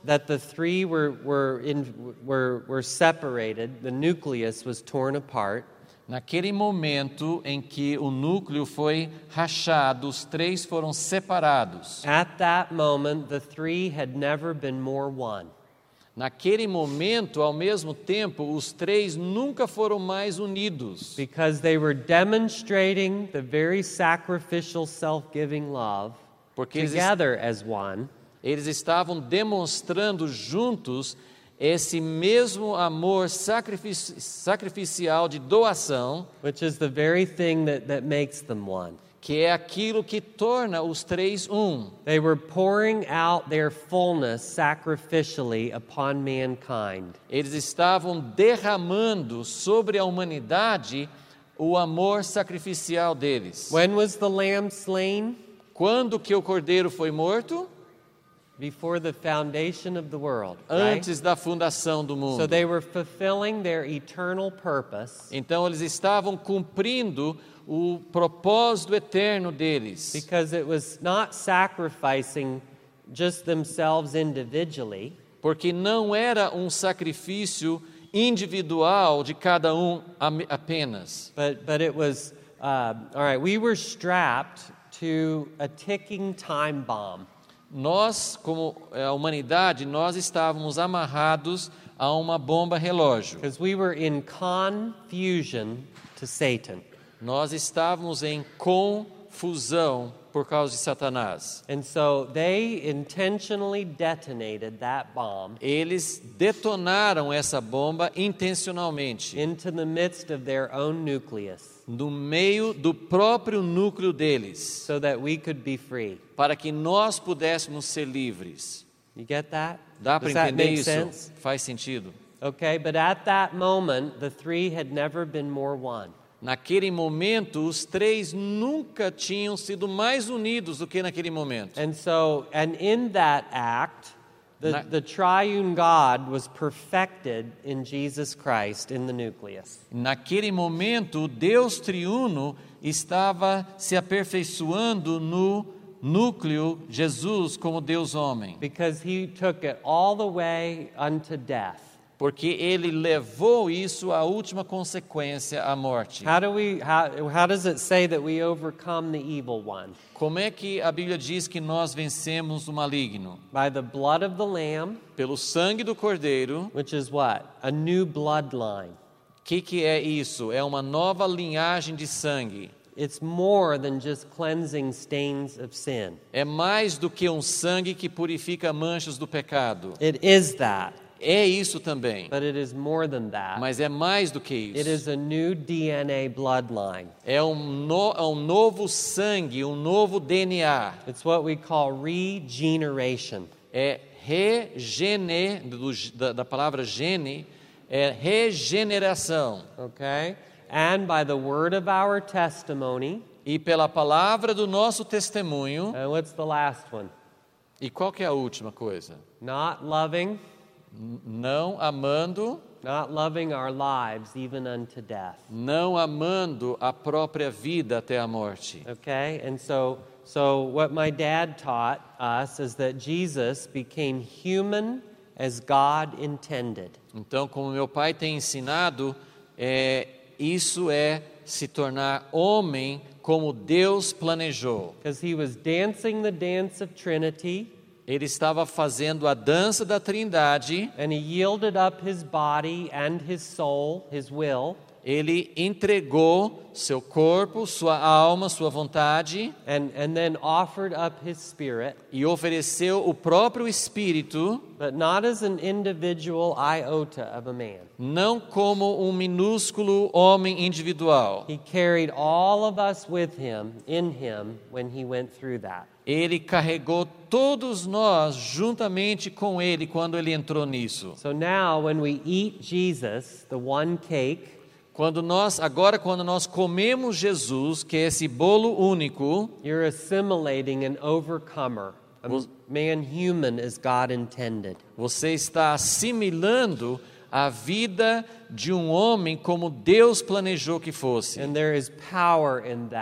that the three were were in, were were separated, the nucleus was torn apart. Naquele momento em que o núcleo foi rachado, os três foram separados. At that moment, the three had never been more one. Naquele momento, ao mesmo tempo, os três nunca foram mais unidos. Because they were demonstrating the very sacrificial, self-giving love Porque eles, together as one. eles estavam demonstrando juntos esse mesmo amor sacrifici- sacrificial de doação, Which is the very thing that, that makes them one. que é aquilo que torna os três um. They were pouring out their fullness sacrificially upon mankind. Eles estavam derramando sobre a humanidade o amor sacrificial deles. When was the lamb slain? Quando que o cordeiro foi morto? Before the foundation of the world, right? Antes da fundação do mundo. So they were fulfilling their eternal purpose Então eles estavam cumprindo o propósito eterno deles. because it was not sacrificing just themselves individually, Porque não era um sacrifício individual de cada um am- apenas. but, but it was, uh, all right, we were strapped to a ticking time bomb. Nós, como a humanidade, nós estávamos amarrados a uma bomba relógio. Because we were in confusion to Satan. Nós estávamos em confusão por causa de Satanás. And so they intentionally detonated that bomb Eles detonaram essa bomba intencionalmente into the midst of their own nucleus no meio do próprio núcleo deles, so that we could be free. para que nós pudéssemos ser livres. You get that? Dá para Does that entender make isso? sense? Faz sentido. Okay, but at that moment, the three had never been more one. Naquele momento, os três nunca tinham sido mais unidos do que naquele momento. And so, and in that act, the, Na- the triune God was perfected in Jesus Christ in the nucleus. Naquele momento, o Deus triuno estava se aperfeiçoando no núcleo Jesus como Deus homem, Because he took it all the way unto death. porque ele levou isso à última consequência, a morte. How do we how how does it say that we overcome the evil one? Como é que a Bíblia diz que nós vencemos o maligno? By the blood of the lamb, Pelo sangue do cordeiro. which is what? A new bloodline. O que, que é isso? É uma nova linhagem de sangue. It's more than just cleansing stains of sin. É mais do que um sangue que purifica manchas do pecado. It is that, É isso também, but it is more than that. mas é mais do que It isso. is a new D N A bloodline. É um, no, é um novo sangue, um novo D N A. It's what we call regeneration. É regene, do, da, da palavra gene, é regeneração. Okay? And by the word of our testimony, E pela palavra do nosso testemunho. and what's the last one? E qual que é a última coisa? Not loving, N- Não amando, not loving our lives even unto death. não amando a própria vida até a morte. Okay? And so so what my dad taught us is that Jesus became human as God intended. Então, como meu pai tem ensinado, é, isso é se tornar homem como Deus planejou. Because he was dancing the dance of Trinity, Ele estava fazendo a dança da Trindade, and he yielded up his body and his soul, his will, ele entregou seu corpo, sua alma, sua vontade and, and then offered up his spirit, e ofereceu o próprio Espírito, but not as an individual iota of a man. não como um minúsculo homem individual. He carried all of us with him, in him, when he went through that. Ele carregou todos nós juntamente com ele quando ele entrou nisso. So now when we eat Jesus, the one cake, Quando nós, agora quando nós comemos Jesus, que é esse bolo único, you're assimilating an overcomer, a Well- man human as God intended. você está assimilando a vida de um homem como Deus planejou que fosse. And there is power in that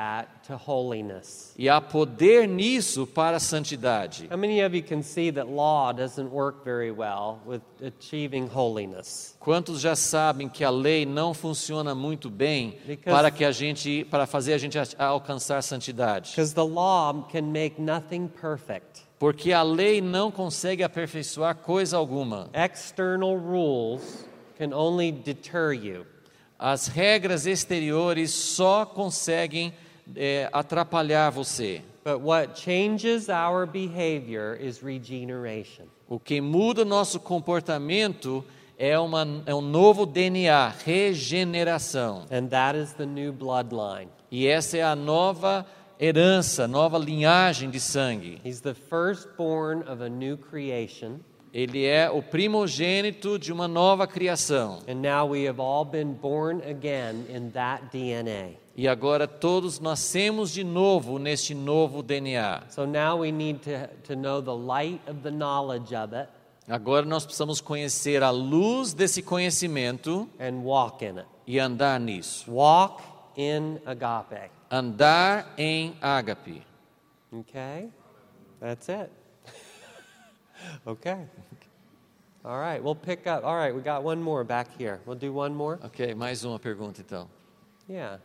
to holiness. E há poder nisso para a santidade. How many of you can see that law doesn't work very well with achieving holiness? Quantos já sabem que a lei não funciona muito bem Because- para que a gente, para fazer a gente a- alcançar santidade? Because the law can make nothing perfect. Porque a lei não consegue aperfeiçoar coisa alguma. External rules can only deter you. As regras exteriores só conseguem é, atrapalhar você. But what changes our behavior is regeneration. O que muda o nosso comportamento é, uma, é um novo D N A, regeneração. And that is the new bloodline. E essa é a nova herança, nova linhagem de sangue. He's the firstborn of a new creation. Ele é o primogênito de uma nova criação. And now we have all been born again in that D N A. E agora todos nascemos de novo neste novo D N A. So now we need to, to know the light of the knowledge of it Agora nós precisamos conhecer a luz desse conhecimento and walk in it. e andar nisso. Walk in agape. Andar em ágape. Okay? That's it. Okay. All right, we'll pick up. All right, we got one more back here. We'll do one more. Ok, mais uma pergunta então. Yeah.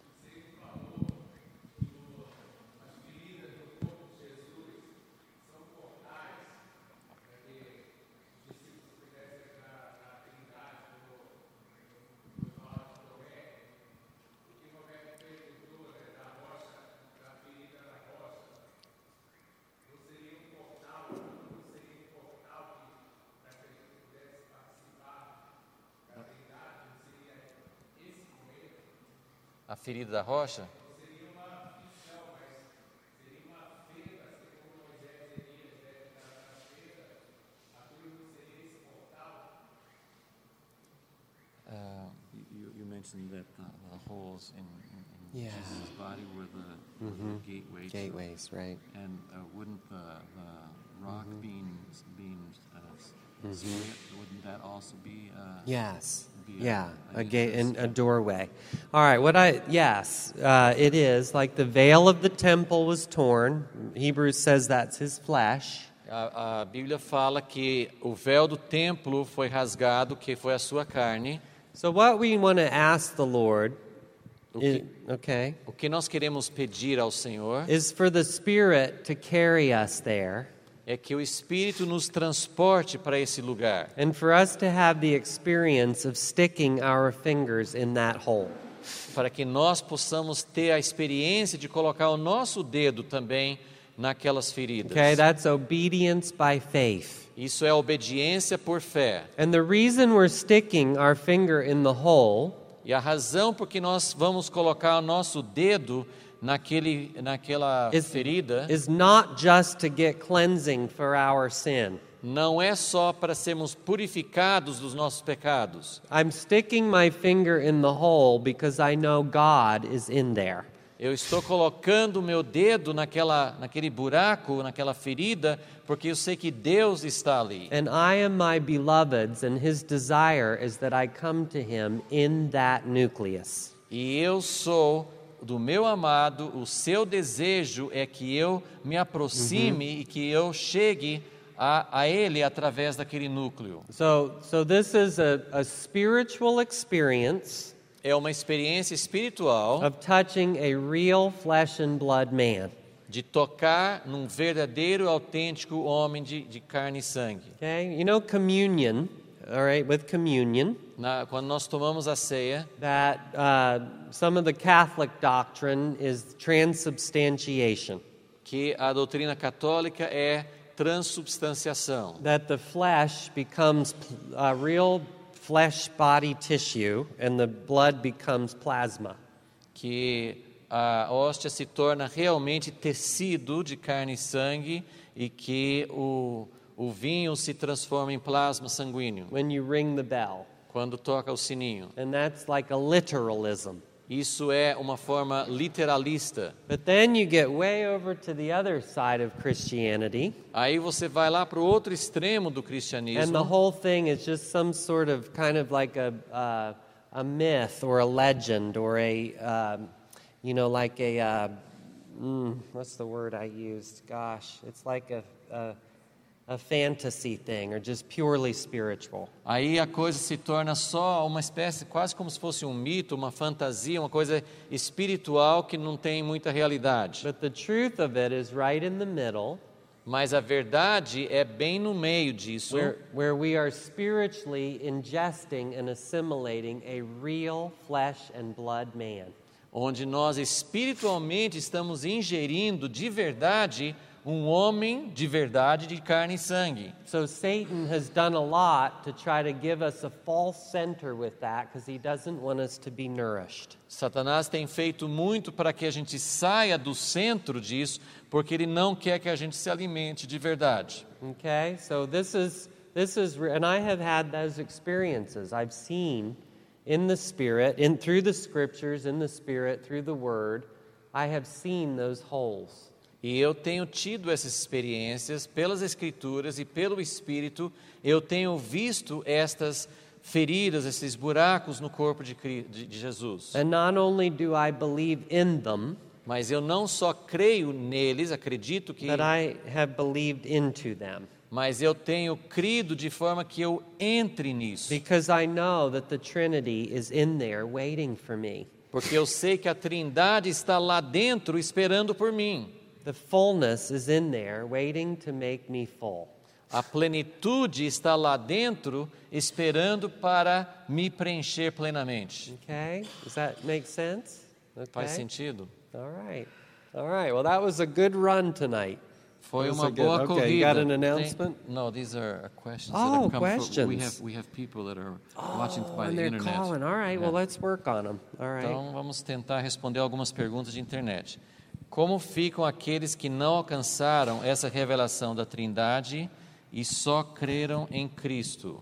A ferida da rocha? Uh, you, you mentioned that the, the holes in, in, in Yeah. Jesus' body were the, were the gateways. Gateways, right? And uh, wouldn't the, the rock being being uh, s- split, wouldn't that also be? Uh, Yes. Be a- Yeah, a a gate and entrance. a doorway. All right, what I yes, uh, it is like the veil of the temple was torn. Hebrews says that's his flesh. A, a Bíblia fala que o véu do templo foi rasgado, que foi a sua carne. So what we want to ask the Lord, O is, que, okay, o que nós queremos pedir ao Senhor is for the Spirit to carry us there, é que o Espírito nos transporte para esse lugar. and for us to have the experience of sticking our fingers in that hole. Para que nós possamos ter a experiência de colocar o nosso dedo também naquelas feridas. Okay, that's obedience by faith. Isso é obediência por fé. And the reason we're sticking our finger in the hole E a razão por que nós vamos colocar o nosso dedo naquele, naquela is, ferida is not just to get cleansing for our sin. não é só para sermos purificados dos nossos pecados. I'm sticking my finger in the hole because I know God is in there. Eu estou colocando o meu dedo naquela, naquele buraco, naquela ferida, porque eu sei que Deus está ali. And I am my beloved's, and his desire is that I come to him in that nucleus. E eu sou do meu amado, o seu desejo é que eu me aproxime e que eu chegue a, a ele através daquele núcleo. So, so this is a, a spiritual experience É uma experiência espiritual of touching a real flesh and blood man. de tocar num verdadeiro, autêntico homem de, de carne e sangue. Okay, you know communion, all right, with communion, Na, quando nós tomamos a ceia, that uh, some of the Catholic doctrine is transubstantiation, que a doutrina católica é transubstanciação, that the flesh becomes uh, real flesh body tissue and the blood becomes plasma. que a hóstia se torna realmente tecido de carne e sangue e que o, o vinho se transforma em plasma sanguíneo When you ring the bell. quando toca o sininho. And that's like a literalism. Isso é uma forma literalista. But then you get way over to the other side of Christianity, Aí você vai lá para o outro extremo do and the cristianismo whole thing is just some sort of kind of like a uh, a myth or a legend or a um, you know like a uh, mm, what's the word I used? Gosh, it's like a, a a fantasy thing or just purely spiritual. Aí a coisa se torna só uma espécie, quase como se fosse um mito, uma fantasia, uma coisa espiritual que não tem muita realidade. But the truth of it is right in the middle. Mas a verdade é bem no meio disso, Where, where we are spiritually ingesting and assimilating a real flesh and blood man. onde nós espiritualmente estamos ingerindo de verdade um homem de verdade, de carne e sangue. So Satan has done a lot to try to give us a false center with that because he doesn't want us to be nourished. Satanás tem feito muito para que a gente saia do centro disso, porque ele não quer que a gente se alimente de verdade. Okay? So this is this is and I have had those experiences. I've seen in the spirit, in through the scriptures, in the spirit, through the word, I have seen those holes. E eu tenho tido essas experiências pelas Escrituras e pelo Espírito, eu tenho visto estas feridas, esses buracos no corpo de, de, de Jesus. And not only do I believe in them, mas eu não só creio neles, acredito que... but I have believed into them. Mas eu tenho crido de forma que eu entre nisso. Because I know that the Trinity is in there waiting for me. Porque eu sei que a Trindade está lá dentro esperando por mim. The fullness is in there waiting to make me full. A plenitude está lá dentro esperando para me preencher plenamente. Okay? Does that make sense? Okay. Faz sentido? All right. All right. Well, that was a good run tonight. Foi That was uma a good- boa okay, corrida. you got an Tem- announcement? No, these are questions Oh, that have come questions. from, we have we have people that are watching by and the they're internet. calling. All right. Well, Yeah. let's work on them. All right. Então, vamos tentar responder algumas perguntas de internet. Como ficam aqueles que não alcançaram essa revelação da Trindade e só creram em Cristo?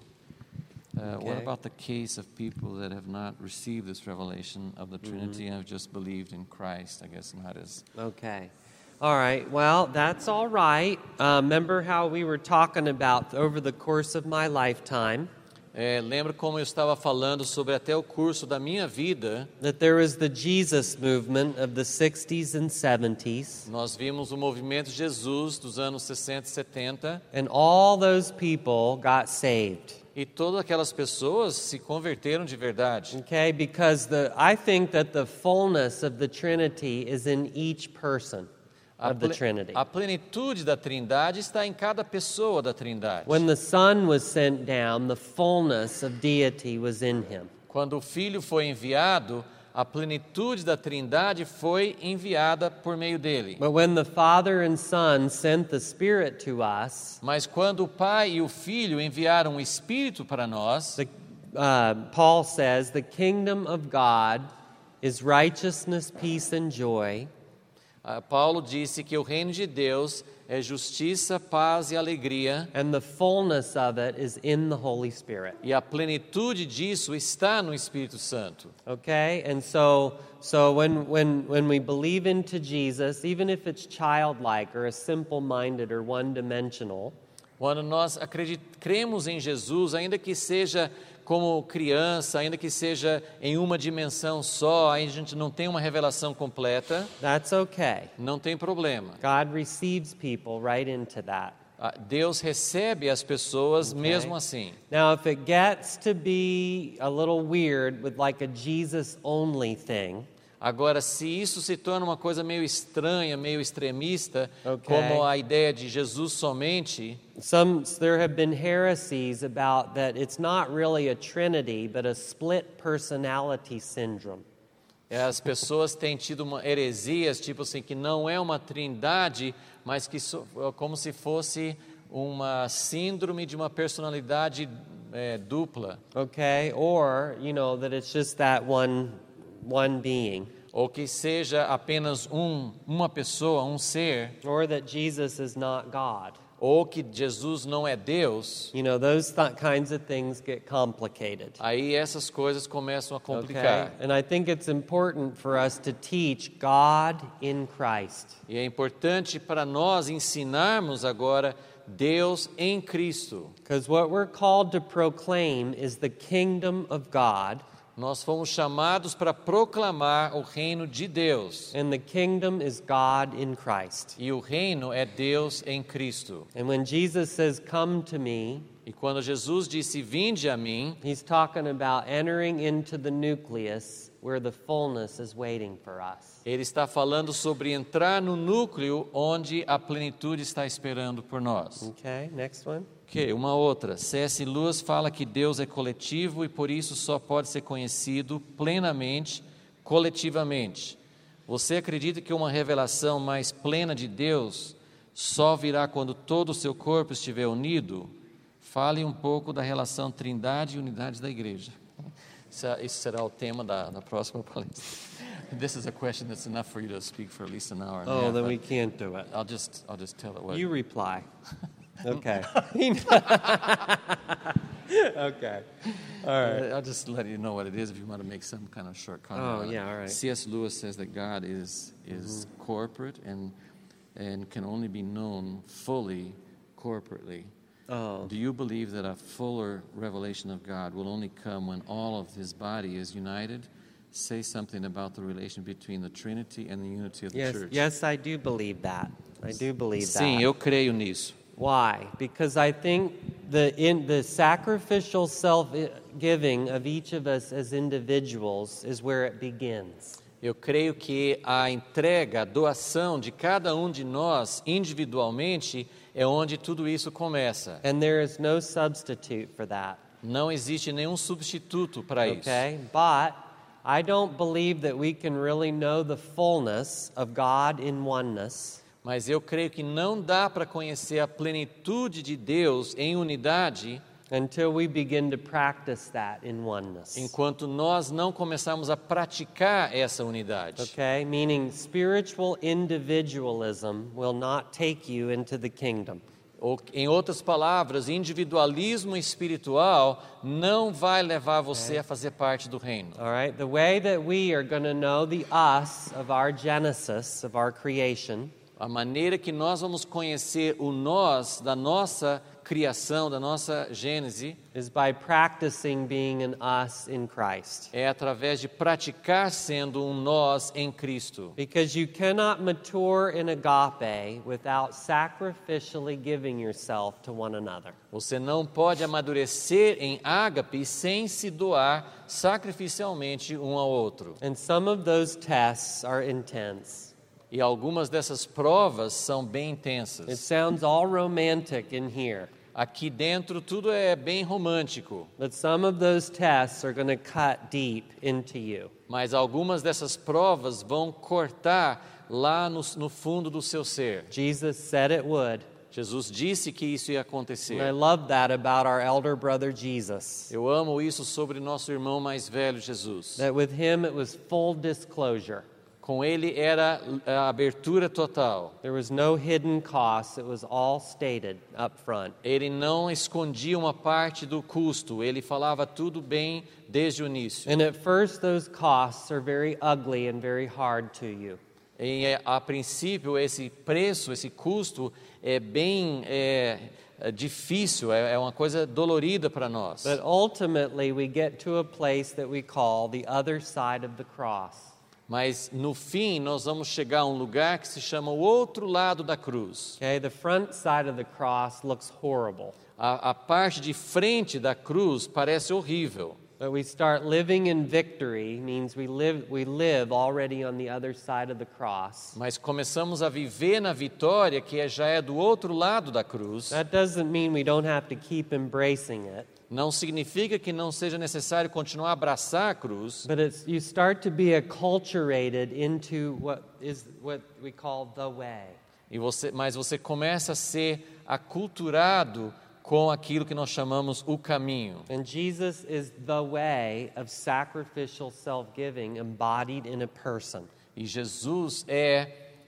Uh, What Okay. about the case of people that have not received this revelation of the Trinity and have just believed in Christ? I guess not as... Okay. All right. Well, that's all right. Uh, remember how we were talking about over the course of my lifetime É, lembro como eu estava falando sobre até o curso da minha vida. that there was the Jesus movement of the sixties and seventies, Nós vimos o movimento Jesus dos anos sessenta e setenta and all those people got saved. e todas aquelas pessoas se converteram de verdade. Okay? Because the I think that the fullness of the Trinity is in each person A, of the ple- Trinity. a plenitude da Trindade está em cada pessoa da Trindade. When the Son was sent down, the fullness of deity was in him. Quando o Filho foi enviado, a plenitude da Trindade foi enviada por meio dele. But when the Father and Son sent the Spirit to us, Mas quando o Pai e o Filho enviaram o Espírito para nós, the, uh, Paul says, the kingdom of God is righteousness, peace, and joy ah, Paulo disse que o reino de Deus é justiça, paz e alegria, and the fullness of it is in the Holy Spirit. e a plenitude disso está no Espírito Santo. Okay? And so so when when when we believe into Jesus, even if it's childlike or a simple-minded or one-dimensional, Quando nós acredit- cremos em Jesus, ainda que seja como criança, ainda que seja em uma dimensão só, aí a gente não tem uma revelação completa, that's okay. não tem problema. God receives people right into that. Ah, Deus recebe as pessoas mesmo assim. Now, if it gets to be a little weird with like a Jesus-only thing, Agora, se isso se torna uma coisa meio estranha, meio extremista, Ok. como a ideia de Jesus somente, some there have been heresies about that it's not really a trinity, but a split personality syndrome. as pessoas têm tido uma heresias, tipo assim, que não é uma trindade, mas que so, como se fosse uma síndrome de uma personalidade é, dupla. Okay? Or, you know, that it's just that one one being. Ou que seja apenas um, uma pessoa, um ser, Or that Jesus is not God. ou que Jesus não é Deus, You know, those th- kinds of things get complicated. aí essas coisas começam a Okay? complicar. And I think it's important for us to teach God in Christ. E é importante para nós ensinarmos agora Deus em Cristo. Because what we're called to proclaim is the kingdom of God, Nós fomos chamados para proclamar o reino de Deus. And the kingdom is God in Christ. E o reino é Deus em Cristo. And when Jesus says, "Come to me," E quando Jesus disse, vinde a mim, he's talking about entering into the nucleus where the fullness is waiting for us. ele está falando sobre entrar no núcleo onde a plenitude está esperando por nós. Okay, next one. Ok, uma outra. C S Lewis fala que Deus é coletivo e por isso só pode ser conhecido plenamente, coletivamente. Você acredita que uma revelação mais plena de Deus só virá quando todo o seu corpo estiver unido? Fale um pouco da relação trindade e unidade da igreja. Isso será o tema da, da próxima palestra. This is a question that's enough for you to speak for at least an hour and a Oh, half, then but we can't do it. I'll just, I'll just tell it what. You reply. Okay. Okay. All right. I'll just let you know what it is if you want to make some kind of short comment. Oh, on it. yeah, all right. C S Lewis says that God is is Mm-hmm. corporate and and can only be known fully corporately. Oh. Do you believe that a fuller revelation of God will only come when all of His body is united? Say something about the relation between the Trinity and the unity of the Yes, church. yes, I do believe that. I do believe Sim, that. eu creio nisso. Why? Because I think the in the sacrificial self-giving of each of us as individuals is where it begins. Eu creio que a entrega, a doação de cada um de nós individualmente é onde tudo isso começa. And there is no substitute for that. Não existe nenhum substituto para isso. Okay? But I don't believe that we can really know the fullness of God in oneness Mas eu creio que não dá para conhecer a plenitude de Deus em unidade until we begin to practice that in oneness. enquanto nós não começarmos a praticar essa unidade. Okay? Meaning spiritual individualism will not take you into the kingdom. Ou, em outras palavras, individualismo espiritual não vai levar você a fazer parte do reino. All right? The way that we are going to know the us of our Genesis, of our creation, A maneira que nós vamos conhecer o nós da nossa criação, da nossa gênese, is by practicing being an us in Christ. é através de praticar sendo um nós em Cristo. Because you cannot mature in agape without sacrificially giving yourself to one another. Você não pode amadurecer em ágape sem se doar sacrificialmente um ao outro. And some of those tests are intense. E algumas dessas provas são bem It intensas. sounds all romantic in here, Aqui dentro tudo é bem romântico, but some of those tests are going to cut deep into you. mas algumas dessas provas vão cortar lá no, no fundo do seu ser. Jesus said it would. Jesus disse que isso ia acontecer. And I love that about our elder brother Jesus. Eu amo isso sobre nosso irmão mais velho, Jesus. That with him it was full disclosure. Com ele era a abertura total. There was no hidden cost. It was all stated up front. Ele não escondia uma parte do custo, ele falava tudo bem desde o início. And at first those costs are very ugly and very hard to you. E a princípio esse preço, esse custo é bem é, é difícil, é, é uma coisa dolorida para nós. But ultimately we get to a place that we call the other side of the cross. Mas no fim nós vamos chegar a um lugar que se chama o outro lado da cruz. Okay, the front side of the cross looks horrible. A, a parte de frente da cruz parece horrível. But we start living in victory means we live we live already on the other side of the cross. Mas começamos a viver na vitória que é- já é do outro lado da cruz. That doesn't mean we don't have to keep embracing it. Não significa que não seja necessário continuar a abraçar a cruz, But it's, you start to be acculturated into what is what we call the way. e você, mas você começa a ser aculturado com aquilo que nós chamamos o caminho. And Jesus is the way of sacrificial self-giving embodied in a person. E Jesus é,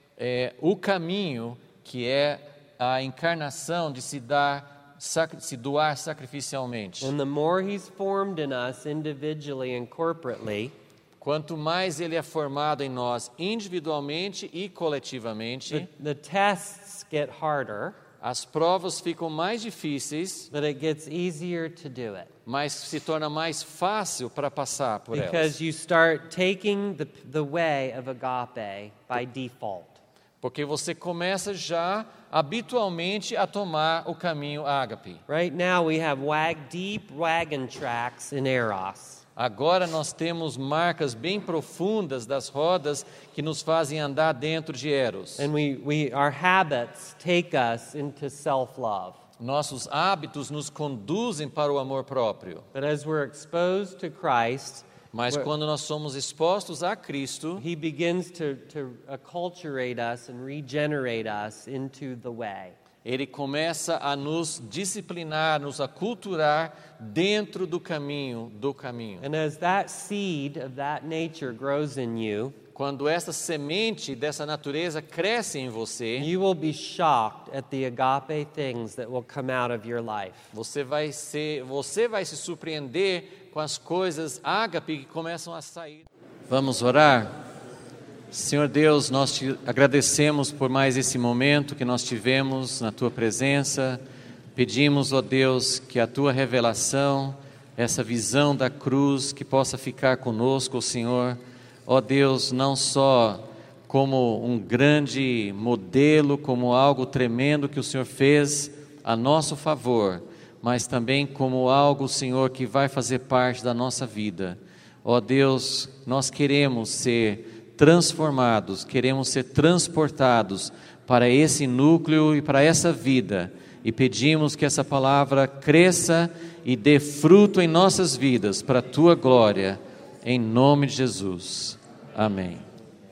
é o caminho que é a encarnação de se dar Sacri- se doar sacrificialmente. And the more he's formed in us individually and corporately, Quanto mais ele é formado em nós individualmente e coletivamente, the, the tests get harder. as provas ficam mais difíceis, but it gets easier to do it. mas se torna mais fácil para passar por elas. Because you start taking the, the way of agape by default. Porque você começa já habitualmente a tomar o caminho ágape. Right now we have wag, deep wagon tracks in Eros. Agora nós temos marcas bem profundas das rodas que nos fazem andar dentro de Eros. And we, we, our habits take us into self-love. Nossos hábitos nos conduzem para o amor próprio. But as we're exposed to Christ, Mas quando nós somos expostos a Cristo, He begins to, to acculturate us and regenerate us into the way. Ele começa a nos disciplinar, nos aculturar dentro do caminho, do caminho. And as that seed of that nature grows in you, Quando essa semente dessa natureza cresce em você, you will be shocked at the agape things that will come out of your life. você vai ser, você vai se surpreender com as coisas ágape que começam a sair. Vamos orar? Senhor Deus, nós te agradecemos por mais esse momento que nós tivemos na Tua presença. Pedimos, ó Deus, que a Tua revelação, essa visão da cruz, que possa ficar conosco, Senhor. Ó Deus, não só como um grande modelo, como algo tremendo que o Senhor fez a nosso favor, mas também como algo, Senhor, que vai fazer parte da nossa vida. Ó Deus, nós queremos ser transformados, queremos ser transportados para esse núcleo e para essa vida, e pedimos que essa palavra cresça e dê fruto em nossas vidas, para a Tua glória, em nome de Jesus. Amém.